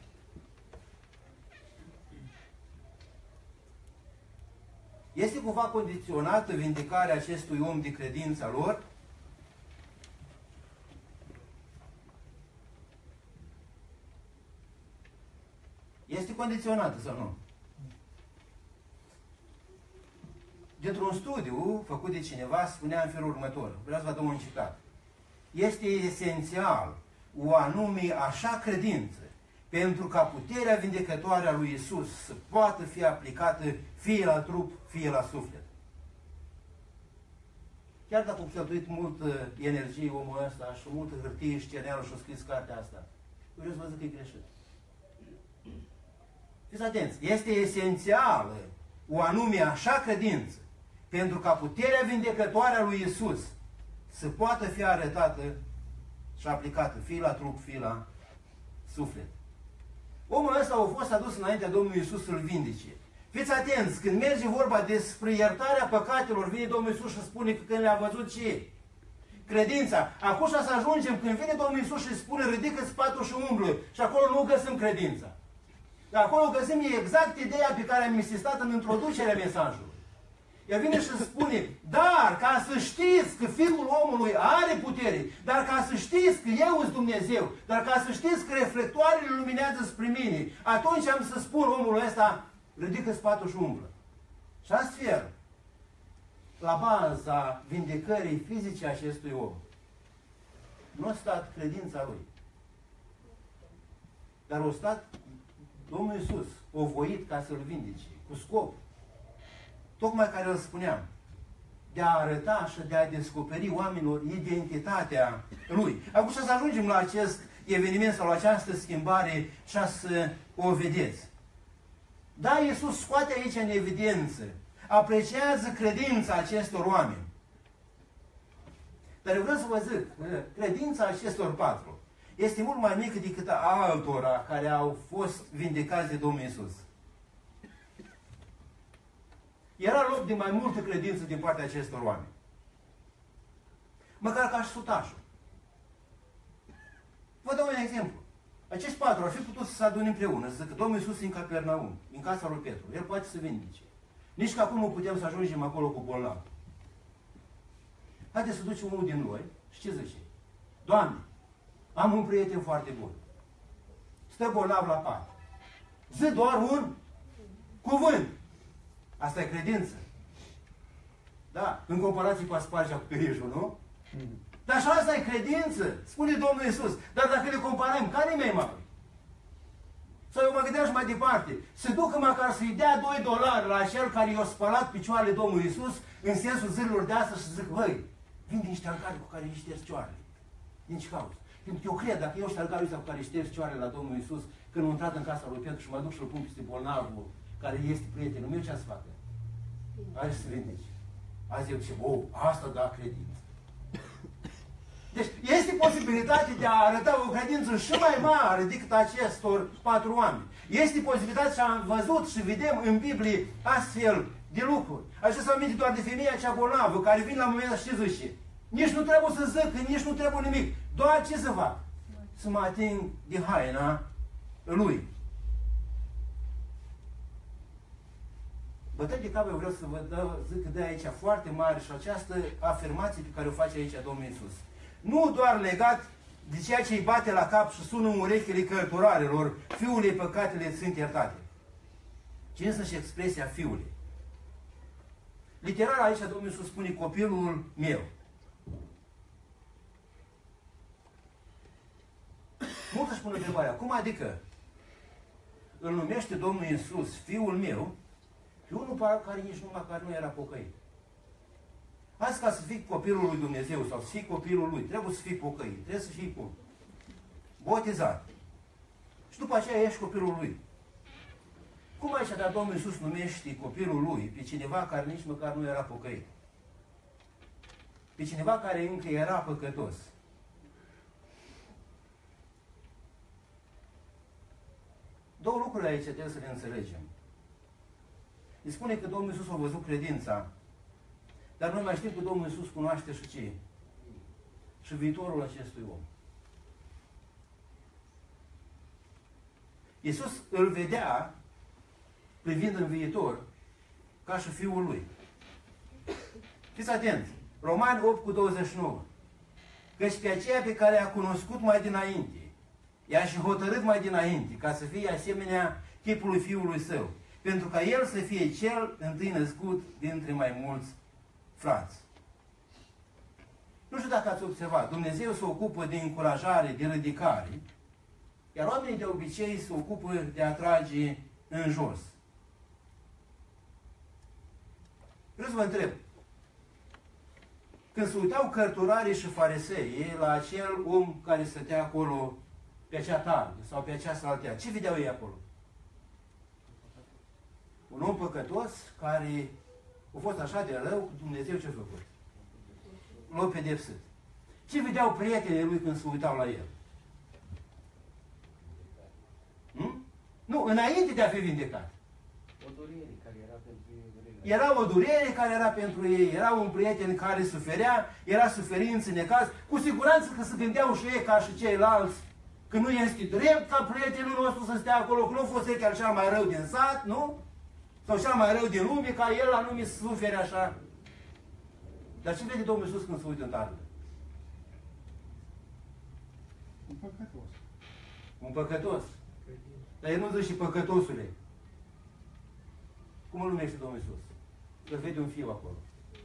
Este cumva condiționată vindecarea acestui om de credința lor? Este condiționată sau nu? Dintr-un studiu făcut de cineva spunea în felul următor. Vreau să vă dau un citat. Este esențial o anume așa credință pentru ca puterea vindecătoare a lui Iisus să poată fi aplicată fie la trup, fie la suflet. Chiar dacă a cheltuit multă energie omul ăsta și multă hârtie și cereală și a scris cartea asta, eu vreau să vă zic că e greșit. Fiți atenți, este esențială o anume așa credință pentru ca puterea vindecătoare a lui Iisus să poată fi arătată și aplicată fie la trup, fie la suflet. Omul ăsta a fost adus înaintea Domnului Iisus să-l vindece. Fiți atenți, când merge vorba despre iertarea păcatelor, vine Domnul Iisus și spune că când le-a văzut ce? Credința. Acum să ajungem, când vine Domnul Iisus și spune ridică spatul și umblă, și acolo nu găsim credința. Dar acolo găsim exact ideea pe care am insistat în introducerea mesajului. El vine și spune, dar ca să știți că Fiul omului are putere, dar ca să știți că eu sunt Dumnezeu, dar ca să știți că reflectoarele luminează spre mine, atunci am să spun omul ăsta, ridică spatul și umblă. Și astfel, la baza vindecării fizice acestui om, nu a stat credința lui, dar a stat Domnul Iisus, o voit ca să-l vindece, cu scop, tocmai care îl spuneam, de a arăta și de a descoperi oamenilor identitatea lui. Acum să ajungem la acest eveniment sau la această schimbare și să o vedeți. Da, Iisus scoate aici în evidență, apreciază credința acestor oameni. Dar eu vreau să vă zic, credința acestor patru este mult mai mică decât a altora care au fost vindecați de Domnul Iisus. Era loc de mai multă credință din partea acestor oameni. Măcar ca și sutașul. Vă dau un exemplu. Acești patru ar fi putut să se adune împreună, să zică Domnul Iisus în Capernaum, în casa lui Petru. El poate să vindece. Nici că acum nu putem să ajungem acolo cu bolnav. Haideți să ducem unul din noi și ce zice? Doamne, am un prieten foarte bun. Stă bolnav la pat. Zi doar un cuvânt. Asta e credință. Da? În comparație cu a sparge acoperișul, nu? Mm. Dar și asta e credință, spune Domnul Iisus. Dar dacă le comparăm, care e mai mare? Sau eu mă gândeam și mai departe. Se ducă măcar să-i dea doi dolari la cel care i-a spălat picioarele Domnului Iisus în sensul zilelor de astăzi și zic, băi, vin din ștergare cu care îi ștergi cioarele. Din ce cauză? Pentru că eu cred, dacă eu ștergarul ăsta cu care îi ștergi cioarele la Domnul Iisus, când am intrat în casa lui Petru și mă duc și-l pun peste bolnavul, care este prietenul meu, ce să facă? Hai să vindeci. Azi eu zice, oh, asta da credință. Deci este posibilitatea de a arăta o credință și mai mare decât acestor patru oameni. Este posibilitatea și am văzut și vedem în Biblie astfel de lucruri. Așa să aminte doar de femeia cea bolnavă care vine la momentul ăsta și zice, nici nu trebuie să zic, nici nu trebuie nimic. Doar ce să fac? Să mă ating de haina lui. Bătăi de cap eu vreau să vă dă, zic de aici foarte mare și această afirmație pe care o face aici Domnul Iisus. Nu doar legat de ceea ce îi bate la cap și sună în urechile călturarelor, fiule, păcatele sunt iertate. Ci însăși expresia fiule. Literal aici Domnul Iisus spune copilul meu. Mulți își pun întrebarea, cum adică îl numește Domnul Iisus fiul meu pe unul care nici nu măcar nu era pocăit? Azi ca să fii copilul lui Dumnezeu sau să fii copilul lui, trebuie să fii pocăit, trebuie să fii cum? Botezat. Și după aceea ești copilul lui. Cum aici, dar Domnul Iisus numește copilul lui pe cineva care nici măcar nu era pocăit? Pe cineva care încă era păcătos? Două lucruri aici trebuie să le înțelegem. Îi spune că Domnul Iisus a văzut credința, dar noi mai știm că Domnul Iisus cunoaște și ce? Și viitorul acestui om. Iisus îl vedea, privind în viitor, ca și Fiul Lui. Fiți atenți! Romani opt cu douăzeci și nouă. Căci pe aceea pe care a cunoscut mai dinainte, i-a și hotărât mai dinainte, ca să fie asemenea chipului Fiului Său, pentru ca El să fie cel întâi născut dintre mai mulți frați. Nu știu dacă ați observat, Dumnezeu se ocupă de încurajare, de ridicare, iar oamenii de obicei se ocupă de a trage în jos. Vreau să vă întreb, când se uitau cărturarii și farisei la acel om care stătea acolo pe acea tavă sau pe acea saltea, ce vedeau ei acolo? Un om păcătos care a fost așa de rău, Dumnezeu ce a făcut? L-a pedepsit. Ce vedeau prietenii lui când se uitau la el? Hmm? Nu, înainte de a fi vindecat. O durere care era pentru ei. Era o durere care era pentru ei, era un prieten care suferea, era suferință, necaz. Cu siguranță că se gândeau și ei ca și ceilalți că nu este drept ca prietenul nostru să stea acolo, că nu a fost el chiar cel mai rău din sat, nu? Sau cel mai rău din lume, ca el anume să sufere așa. Dar ce vede Domnul Iisus când se uită în tardă? Un păcătos. Un păcătos. Dar el nu zice păcătosule. Cum îl numește Domnul Iisus? Că vede un fiu acolo.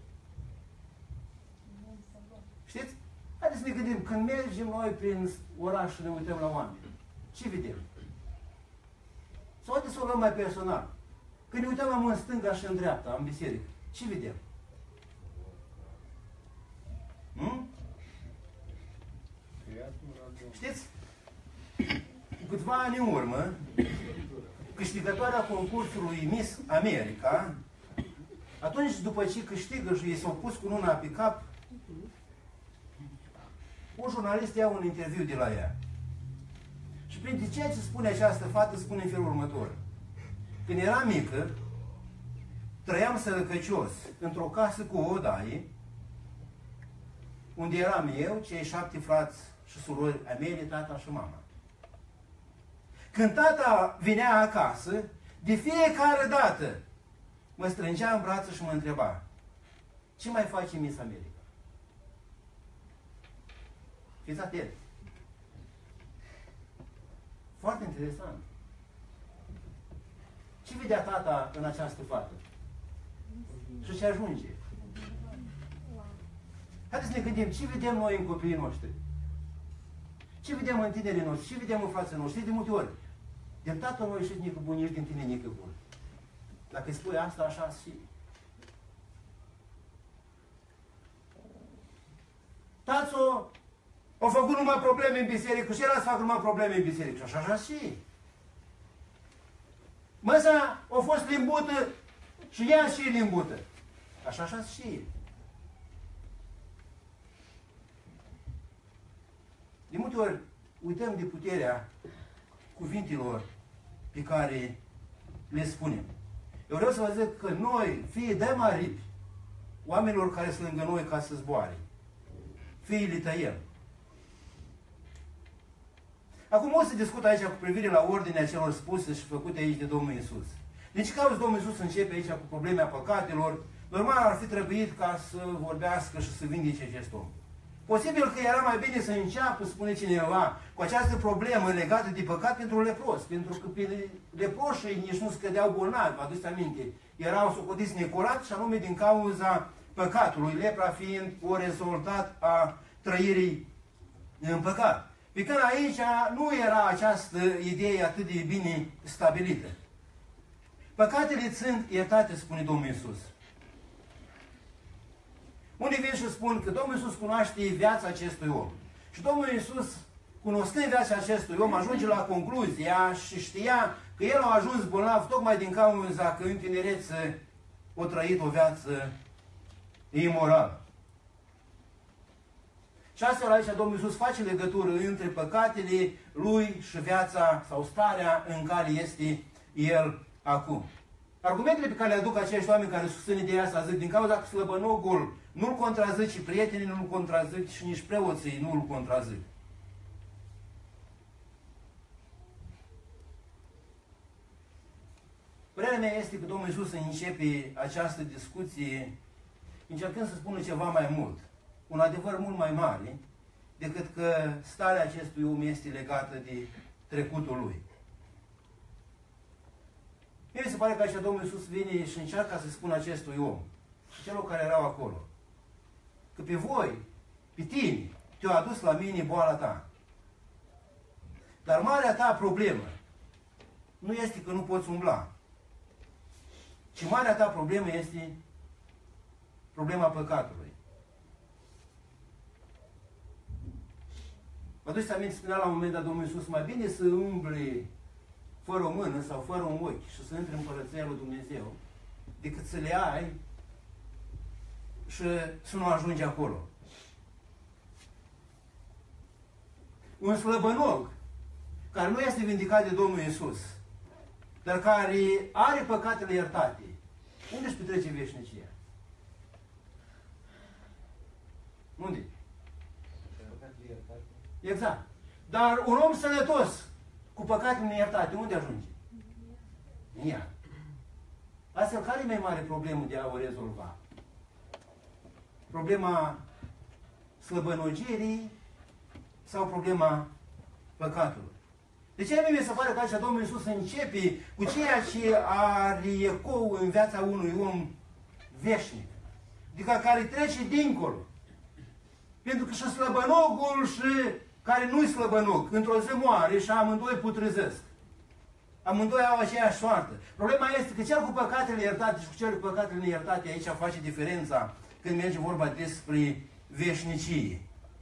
Știți? Haideți să ne gândim, când mergem noi prin oraș și ne uităm la oameni, ce vedem? Sau haideți să o luăm mai personal. Când ne uităm în stânga și în dreapta, în biserică, ce vedem? Hmm? Știți? Cu câțiva ani în urmă, câștigătoarea concursului Miss America, atunci după ce câștigă și ei s-au pus cu luna pe cap, un jurnalist ia un interviu de la ea. Și printre ceea ce spune această fată, spune în felul următor. Când era mică, trăiam sărăcăcios într-o casă cu o odaie, unde eram eu, cei șapte frați și surori ai mei, tata și mama. Când tata vinea acasă, de fiecare dată mă strângea în brațe și mă întreba: ce mai face Miss America? Fiți atenți. Foarte interesant. Ce vedea tata în această fată? Și ce ajunge? Haideți să ne gândim, ce vedem noi în copiii noștri? Ce vedem în tinerii noștri? Ce vedem în frații noștri? De multe ori. Din tatăl meu ieșit nică bun, ești din tine nică bun. Dacă îi spui asta, așa și. Tațo au făcut numai probleme în biserică și era să facă numai probleme în biserică. Și așa, așa și. Măsa a fost limbută și ea și limbută. Așa, așa și. De multe ori uităm de puterea cuvintelor pe care le spunem. Eu vreau să vă zic că noi, fii dăm aripi oamenilor care sunt lângă noi ca să zboare. Fiii le tăiem. Acum o să discut aici cu privire la ordinea celor spuse și făcute aici de Domnul Iisus. Deci cauți Domnul Iisus începe aici cu problemea păcatelor, normal ar fi trebuit ca să vorbească și să vindece acest om. Posibil că era mai bine să înceapă, spune cineva, cu această problemă legată de păcat pentru lepros, pentru că pe leproșii nici nu scădeau bolnavi, vă aduceți aminte, erau socotiți necurat și anume din cauza păcatului, lepra fiind o rezultat a trăirii în păcat. Pe când aici nu era această idee atât de bine stabilită. Păcatele sunt iertate, spune Domnul Iisus. Unii vin și spun că Domnul Iisus cunoaște viața acestui om. Și Domnul Iisus, cunoscând viața acestui om, ajunge la concluzia și știa că el a ajuns bolnav tocmai din cauza că în tinerețe a trăit o viață imorală. Și astfel aici Domnul Iisus face legătură între păcatele lui și viața sau starea în care este el acum. Argumentele pe care le aduc acești oameni care susțin ideea asta, zic, din cauza că slăbănogul nu-l contrazic și prietenii nu-l contrazic și nici preoții nu-l contrazic. Părerea mea este că Domnul Iisus începe această discuție încercând să spună ceva mai mult, un adevăr mult mai mare, decât că starea acestui om este legată de trecutul lui. Mie mi se pare că aici Domnul Iisus vine și încearcă să spună acestui om și celor care erau acolo, că pe voi, pe tine, te-a adus la mine boala ta. Dar marea ta problemă nu este că nu poți umbla, ci marea ta problemă este problema păcatului. Vă aduceți aminte, spunea la un moment dat Domnul Iisus, mai bine să umbli fără o mână sau fără un ochi și să intri în Împărăția lui Dumnezeu, decât să le ai și să nu ajungi acolo. Un slăbănog care nu este vindicat de Domnul Iisus, dar care are păcatele iertate, unde își petrece veșnicia? Unde? Exact. Dar un om sănătos, cu păcatele neiertate, unde ajunge? În ea. Astfel, care e mai mare problemă de a o rezolva? Problema slăbănogirii sau problema păcatului? De ce mi se pare că așa Domnul Iisus începe cu ceea ce are ecou în viața unui om veșnic? Adică care trece dincolo. Pentru că și slăbănogul și care nu-i slăbănog, într-o zi moare și amândoi putrezesc. Amândoi au aceeași soartă. Problema este că cel cu păcatele iertate și cu cel cu păcatele neiertate aici face diferența când merge vorba despre veșnicie.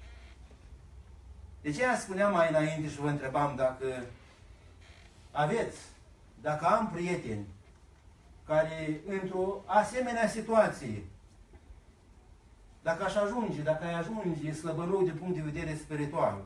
De ce spuneam mai înainte și vă întrebam dacă aveți, dacă am prieteni care într-o asemenea situație, dacă aș ajunge, dacă ai ajunge slăbănou din punct de vedere spiritual,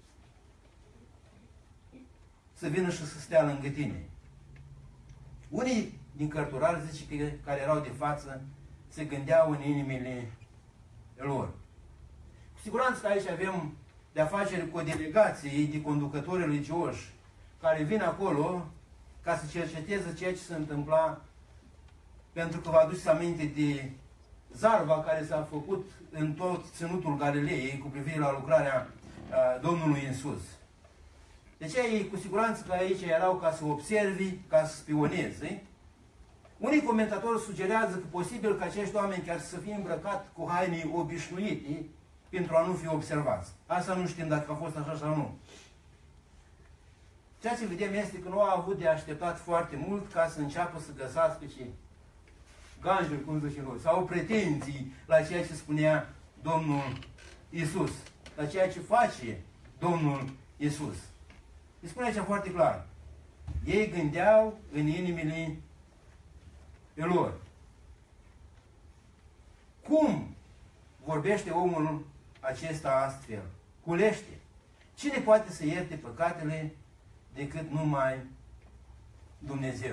să vină și să stea lângă tine. Unii din cărturari, zice că, care erau de față, se gândeau în inimile lor. Cu siguranță că aici avem de-a face cu o delegație de conducători religioși care vin acolo ca să cerceteze ceea ce se întâmpla, pentru că vă aduceți aminte de zarva care s-a făcut în tot ținutul Galilei cu privire la lucrarea uh, Domnului Iisus. Deci ei cu siguranță că aici erau ca să observi, ca să spioneze. Unii comentatori sugerează că posibil că acești oameni chiar să fie îmbrăcat cu haine obișnuite pentru a nu fi observați. Asta nu știm dacă a fost așa sau nu. Ceea ce vedem este că nu au avut de așteptat foarte mult ca să înceapă să găsească ce ganjuri, cum zice noi, sau pretenții la ceea ce spunea Domnul Iisus, la ceea ce face Domnul Iisus. Îi spune aici foarte clar. Ei gândeau în inimile lor. Cum vorbește omul acesta astfel? Culește. Cine poate să ierte păcatele decât numai Dumnezeu?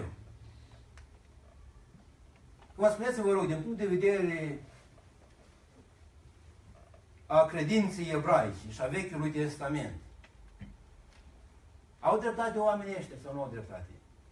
Vă spuneți, vă rog, din punct de vedere a credinței ebraice și a Vechiului Testament, au dreptate oamenii ăștia sau nu au dreptate?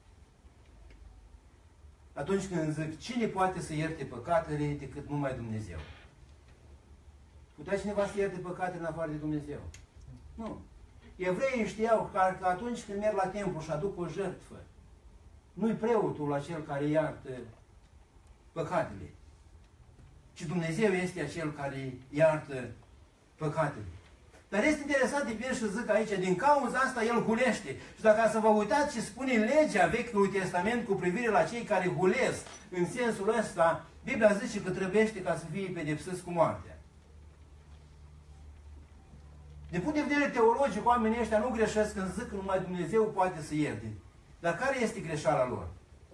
Atunci când zic, cine poate să ierte păcatele decât numai Dumnezeu? Putea cineva să ierte păcatele în afară de Dumnezeu? Nu. Evreii știau că atunci când merg la templu și aduc o jertfă, nu-i preotul acel care iartă păcatele, ci Dumnezeu este acel care iartă păcatele. Dar este interesant de bine și zic aici, din cauza asta el hulește. Și dacă să vă uitați ce spune legea Vechiului Testament cu privire la cei care hulesc, în sensul ăsta, Biblia zice că trebuiește ca să fie pedepsiți cu moartea. Din punct de vedere teologic, oamenii ăștia nu greșesc când zic că numai Dumnezeu poate să ierte. Dar care este greșeala lor?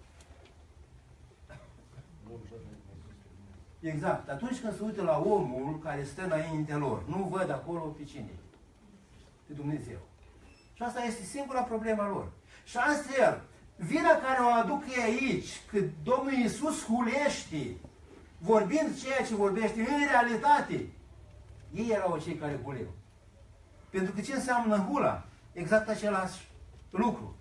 Exact. Atunci când se uită la omul care stă înaintea lor, nu văd acolo pe cine? Pe Dumnezeu. Și asta este singura problema lor. Și astfel, vina care o aduc ei aici, că Domnul Iisus hulește, vorbind ceea ce vorbește, în realitate, ei erau cei care huleau. Pentru că ce înseamnă hula? Exact același lucru.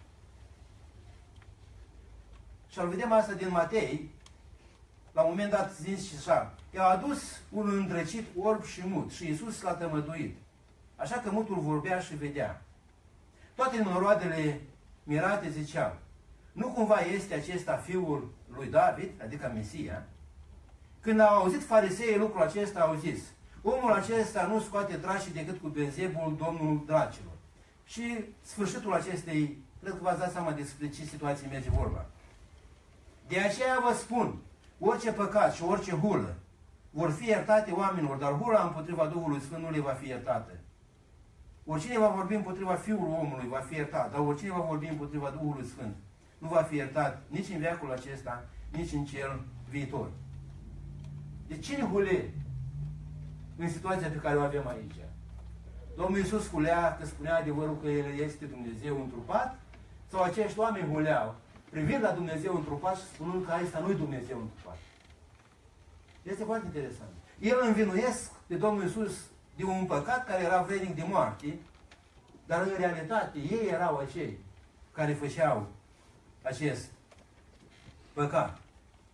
Și al vedem asta din Matei, la un moment dat zis așa, i-a adus un îndrăcit orb și mut și Iisus l-a tămăduit. Așa că mutul vorbea și vedea. Toate noroadele mirate ziceau, nu cumva este acesta fiul lui David, adică Mesia? Când au auzit fariseii lucrul acesta, au zis, omul acesta nu scoate dracii decât cu Beelzebul, domnul dracilor. Și sfârșitul acestei, cred că v-ați dat seama despre ce situație merge vorba. De aceea vă spun, orice păcat și orice hulă vor fi iertate oamenilor, dar hula împotriva Duhului Sfânt nu le va fi iertată. Oricine va vorbi împotriva Fiului omului va fi iertat, dar oricine va vorbi împotriva Duhului Sfânt nu va fi iertat nici în veacul acesta, nici în cel viitor. De cine hule în situația pe care o avem aici? Domnul Iisus hulea că spunea adevărul că El este Dumnezeu întrupat? Sau acești oameni huleau privind la Dumnezeu întrupat și spunând că acesta nu-i Dumnezeu întrupat? Este foarte interesant. El învinuiesc pe Domnul Iisus de un păcat care era vrednic de moarte, dar în realitate ei erau acei care făceau acest păcat.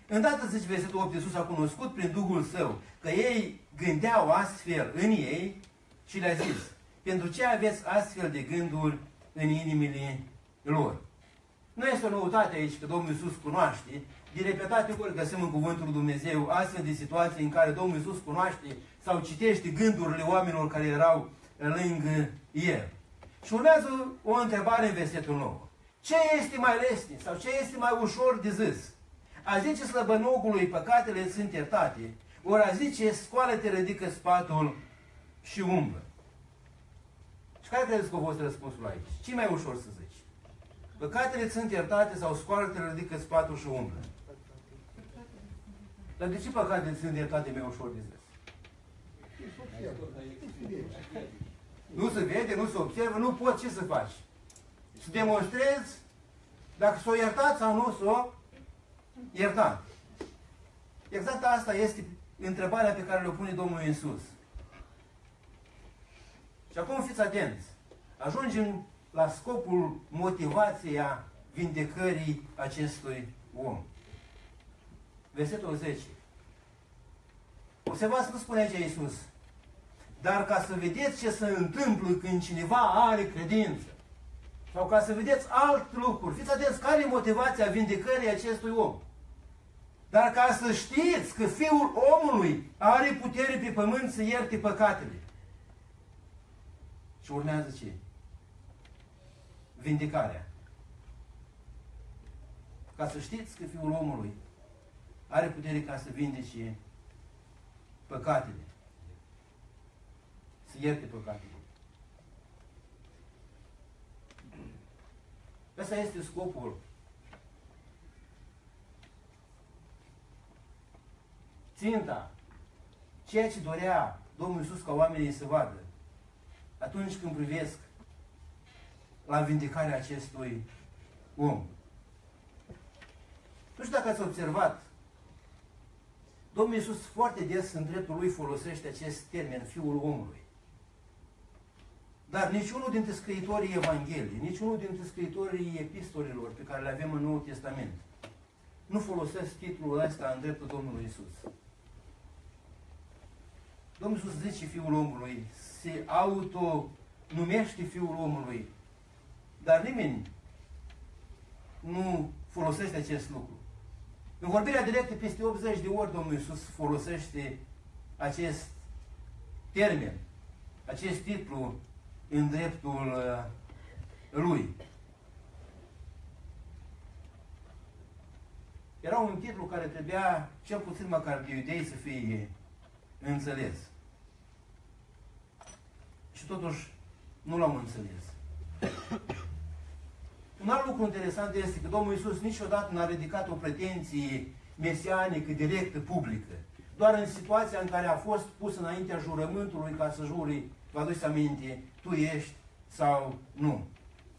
Îndată, zice versetul opt, Iisus a cunoscut prin Duhul Său că ei gândeau astfel în ei și le-a zis: pentru ce aveți astfel de gânduri în inimile lor? Nu este o noutate aici că Domnul Iisus cunoaște. De repetate ori găsim în Cuvântul lui Dumnezeu astfel de situații în care Domnul Iisus cunoaște sau citește gândurile oamenilor care erau lângă El. Și urmează o întrebare în versetul nouă. Ce este mai lesnic sau ce este mai ușor de zis? A zice slăbănogului, păcatele sunt iertate, ori a zice, scoală-te, ridică spatul și umblă. Și care credeți că a fost răspunsul aici? Ce mai ușor să zici? Păcatele sunt iertate sau scoală-te, ridică spatul și umblă? Dar de ce păcatele sunt iertate mai ușor de zis? Nu se vede, nu se observă, nu poți ce să faci? Să demonstrezi dacă s-o iertat sau nu s-o iertat. Exact asta este întrebarea pe care le pune Domnul Iisus. Și acum fiți atenți. Ajungem la scopul, motivația vindecării acestui om. Versetul zece. Observați că spune aici Iisus: dar ca să vedeți ce se întâmplă când cineva are credință, sau ca să vedeți alt lucruri, fiți atenți, care e motivația vindecării acestui om? Dar ca să știți că Fiul omului are putere pe pământ să ierte păcatele. Și urmează ce? Vindecarea. Ca să știți că Fiul omului are putere ca să vindece păcatele. Să ierte păcatele. Ăsta este scopul. Ținta. Ceea ce dorea Domnul Iisus ca oamenii să vadă atunci când privesc la vindecarea acestui om. Nu știu dacă ați observat, Domnul Iisus foarte des în dreptul lui folosește acest termen, Fiul omului. Dar niciunul dintre scriitorii Evangheliei, niciunul dintre scriitorii epistolelor pe care le avem în Noul Testament nu folosesc titlul ăsta în dreptul Domnului Iisus. Domnul Iisus zice Fiul omului, se auto-numește Fiul omului, dar nimeni nu folosește acest lucru. În vorbirea directă, peste optzeci de ori Domnul Iisus folosește acest termen, acest titlu în dreptul uh, lui. Era un titlu care trebuia, cel puțin măcar de iudei, să fie înțeles. Și totuși nu l-am înțeles. Un alt lucru interesant este că Domnul Iisus niciodată n-a ridicat o pretenție mesianică, directă, publică. Doar în situația în care a fost pus înaintea jurământului ca să juri, vă aduceți aminte, tu ești sau nu.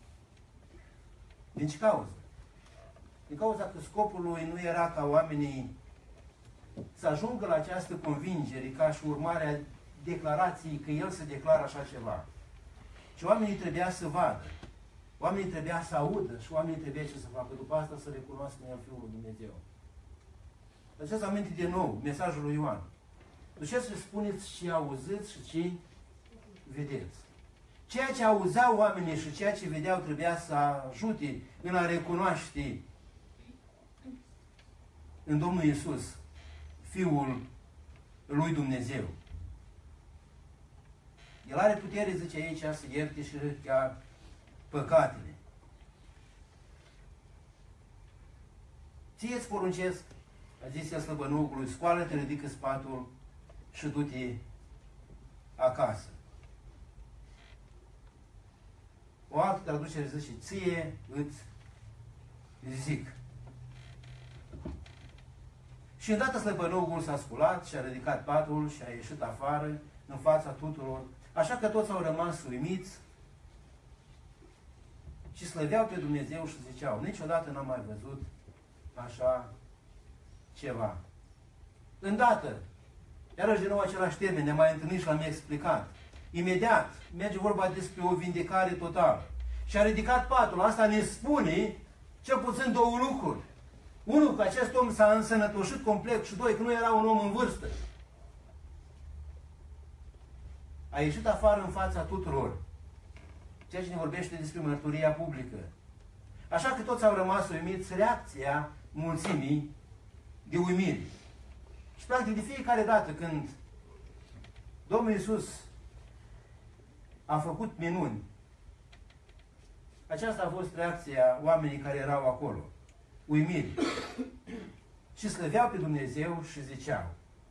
Din ce cauză? Din cauza că scopul lui nu era ca oamenii să ajungă la această convingere ca și urmarea declarației că el se declară așa ceva. Și oamenii trebuia să vadă. Oamenii trebuia să audă și oamenii trebuia ce să facă. După asta să recunoască el Fiul lui Dumnezeu. Aduceți aminte de nou mesajul lui Ioan. Duceți să spuneți ce auziți și ce vedeți. Ceea ce auzeau oamenii și ceea ce vedeau trebuia să ajute în a recunoaște în Domnul Iisus Fiul lui Dumnezeu. El are putere, zice aici, să ierte și chiar păcatele. Ție-ți poruncesc, a zis el slăbănogului, scoală-te, ridică spatul și du-te acasă. O altă traducere zice, ție îți zic. Și îndată slăbănogul s-a sculat și a ridicat patul și a ieșit afară în fața tuturor, așa că toți au rămas uimiți și slăveau pe Dumnezeu și ziceau, niciodată n-am mai văzut așa ceva. Îndată, iarăși din nou același termen, ne-am mai întâlnit și l-am explicat. Imediat, merge vorba despre o vindecare totală. Și a ridicat patul. Asta ne spune cel puțin două lucruri. Unul, că acest om s-a însănătoșit complet și doi, că nu era un om în vârstă. A ieșit afară în fața tuturor. Ceea ce ne vorbește despre mărturia publică. Așa că toți au rămas uimiți, reacția mulțimii de uimire. Și practic de fiecare dată când Domnul Iisus a făcut minuni, aceasta a fost reacția oamenii care erau acolo. Uimire. Și slăveau pe Dumnezeu și ziceau.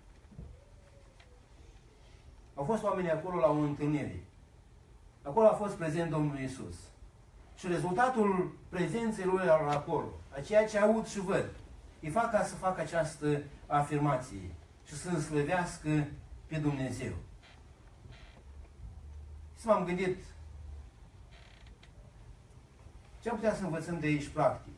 Au fost oamenii acolo la o întâlnire. Acolo a fost prezent Domnul Iisus. Și rezultatul prezenței Lui acolo, a ceea ce aud și văd, îi fac ca să facă această afirmație și să îl slăvească pe Dumnezeu. Și m-am gândit, ce am putea să învățăm de aici practic?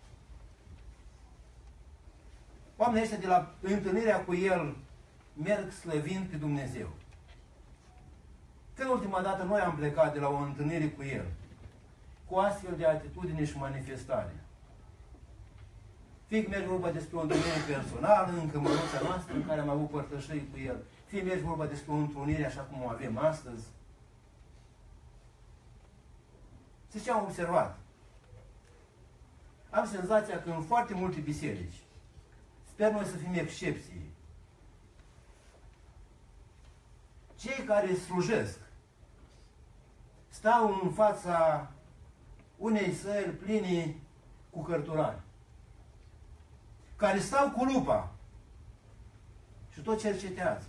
Oamenii ăștia de la întâlnirea cu El merg slăvind pe Dumnezeu. Când ultima dată noi am plecat de la o întâlnire cu El, cu astfel de atitudine și manifestare? Fie că merge vorba despre o întâlnire personală, în cămăruța noastră, în care am avut părtășări cu El, fie merge vorba despre o întâlnire așa cum o avem astăzi. Și ce am observat? Am senzația că în foarte multe biserici, sper noi să fim excepții, cei care slujesc stau în fața unei săli pline cu cărturari, care stau cu lupa și tot cercetează.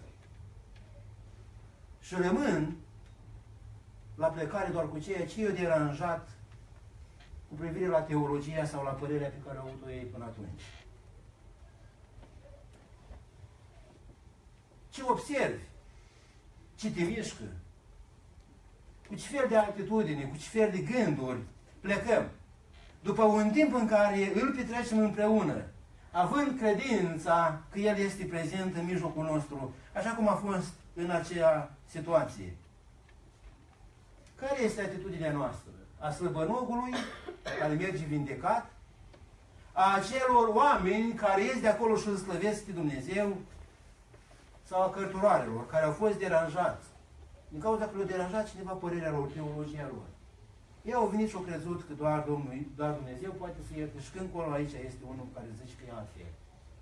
Și rămân la plecare doar cu ceea ce i-a deranjat cu privire la teologia sau la părerea pe care au avut-o ei până atunci. Ce observi? Ce te mișcă? Cu ce fel de atitudine, cu ce fel de gânduri plecăm? După un timp în care îl petrecem împreună, având credința că El este prezent în mijlocul nostru, așa cum a fost în acea situație. Care este atitudinea noastră? A slăbănogului, care merge vindecat? A acelor oameni care ies de acolo și îl slăvesc pe Dumnezeu? Sau a cărturarilor, care au fost deranjați? Din cauza că le-a deranjat cineva părerea lor, teologia lor. Ei au venit și au crezut că doar, Domnul, doar Dumnezeu poate să ierte. Și când acolo aici este unul care zice că e altfel.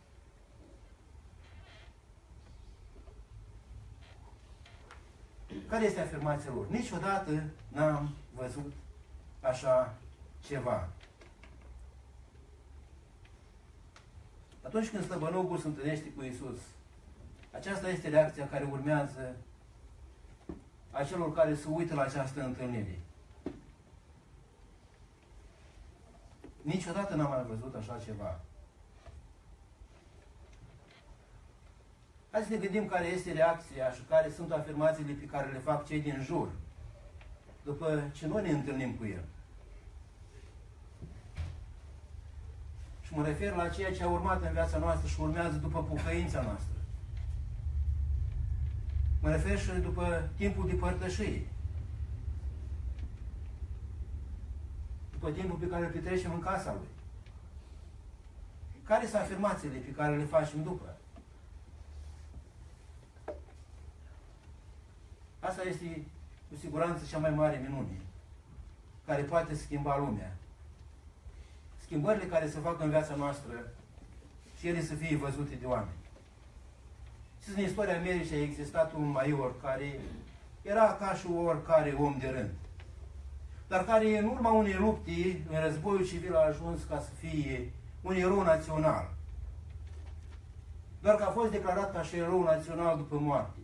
Care este afirmația lor? Niciodată n-am văzut așa ceva. Atunci când slăbănogul se întâlnește cu Iisus, aceasta este reacția care urmează a celor care se uită la această întâlnire. Niciodată n-am mai văzut așa ceva. Hai să ne gândim care este reacția și care sunt afirmațiile pe care le fac cei din jur după ce noi ne întâlnim cu El. Și mă refer la ceea ce a urmat în viața noastră și urmează după pocăința noastră. Mă refer și după timpul de părtășie. După timpul pe care îl petrecem în casa Lui. Care sunt afirmațiile pe care le facem după? Asta este cu siguranță cea mai mare minune care poate schimba lumea. Schimbările care se fac în viața noastră și ele să fie văzute de oameni. Știți, în istoria Americii a existat un maior care era ca și oricare om de rând, dar care în urma unei lupte în războiul civil a ajuns ca să fie un erou național. Doar că a fost declarat ca și erou național după moarte.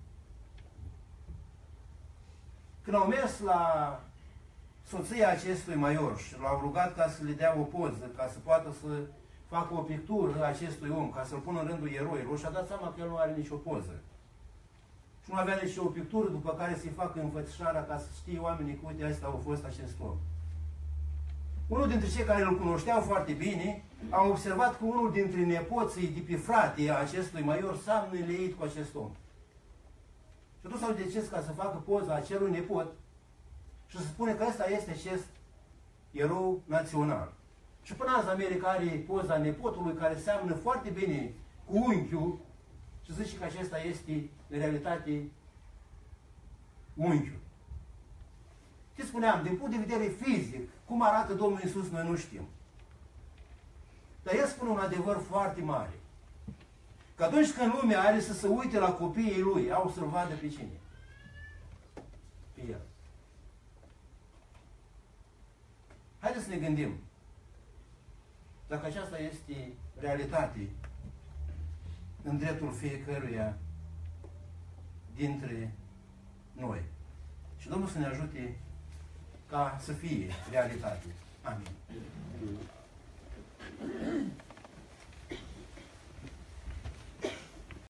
Când au mers la soția acestui maior și l-au rugat ca să le dea o poză, ca să poată să facă o pictură acestui om, ca să-l pună în rândul eroilor, și-a dat seama că el nu are nicio poză. Și nu avea nici o pictură după care să-i facă înfățișarea ca să știe oamenii că, uite, asta a fost acest om. Unul dintre cei care îl cunoșteau foarte bine a observat că unul dintre nepoții de pe frate a acestui maior s-a înleit cu acest om. Și atunci s-au decis ca să facă poza acelui nepot și să spune că ăsta este acest erou național. Și până azi America are poza nepotului care seamănă foarte bine cu unchiul și zice că acesta este în realitate unchiul. Ce spuneam, din punct de vedere fizic, cum arată Domnul Iisus, noi nu știm. Dar El spune un adevăr foarte mare. Că atunci când lumea are să se uite la copiii Lui, au să-L vadă pe cine? Pe El. Haideți să ne gândim. Dacă aceasta este realitate în dreptul fiecăruia dintre noi. Și Domnul să ne ajute ca să fie realitate. Amin.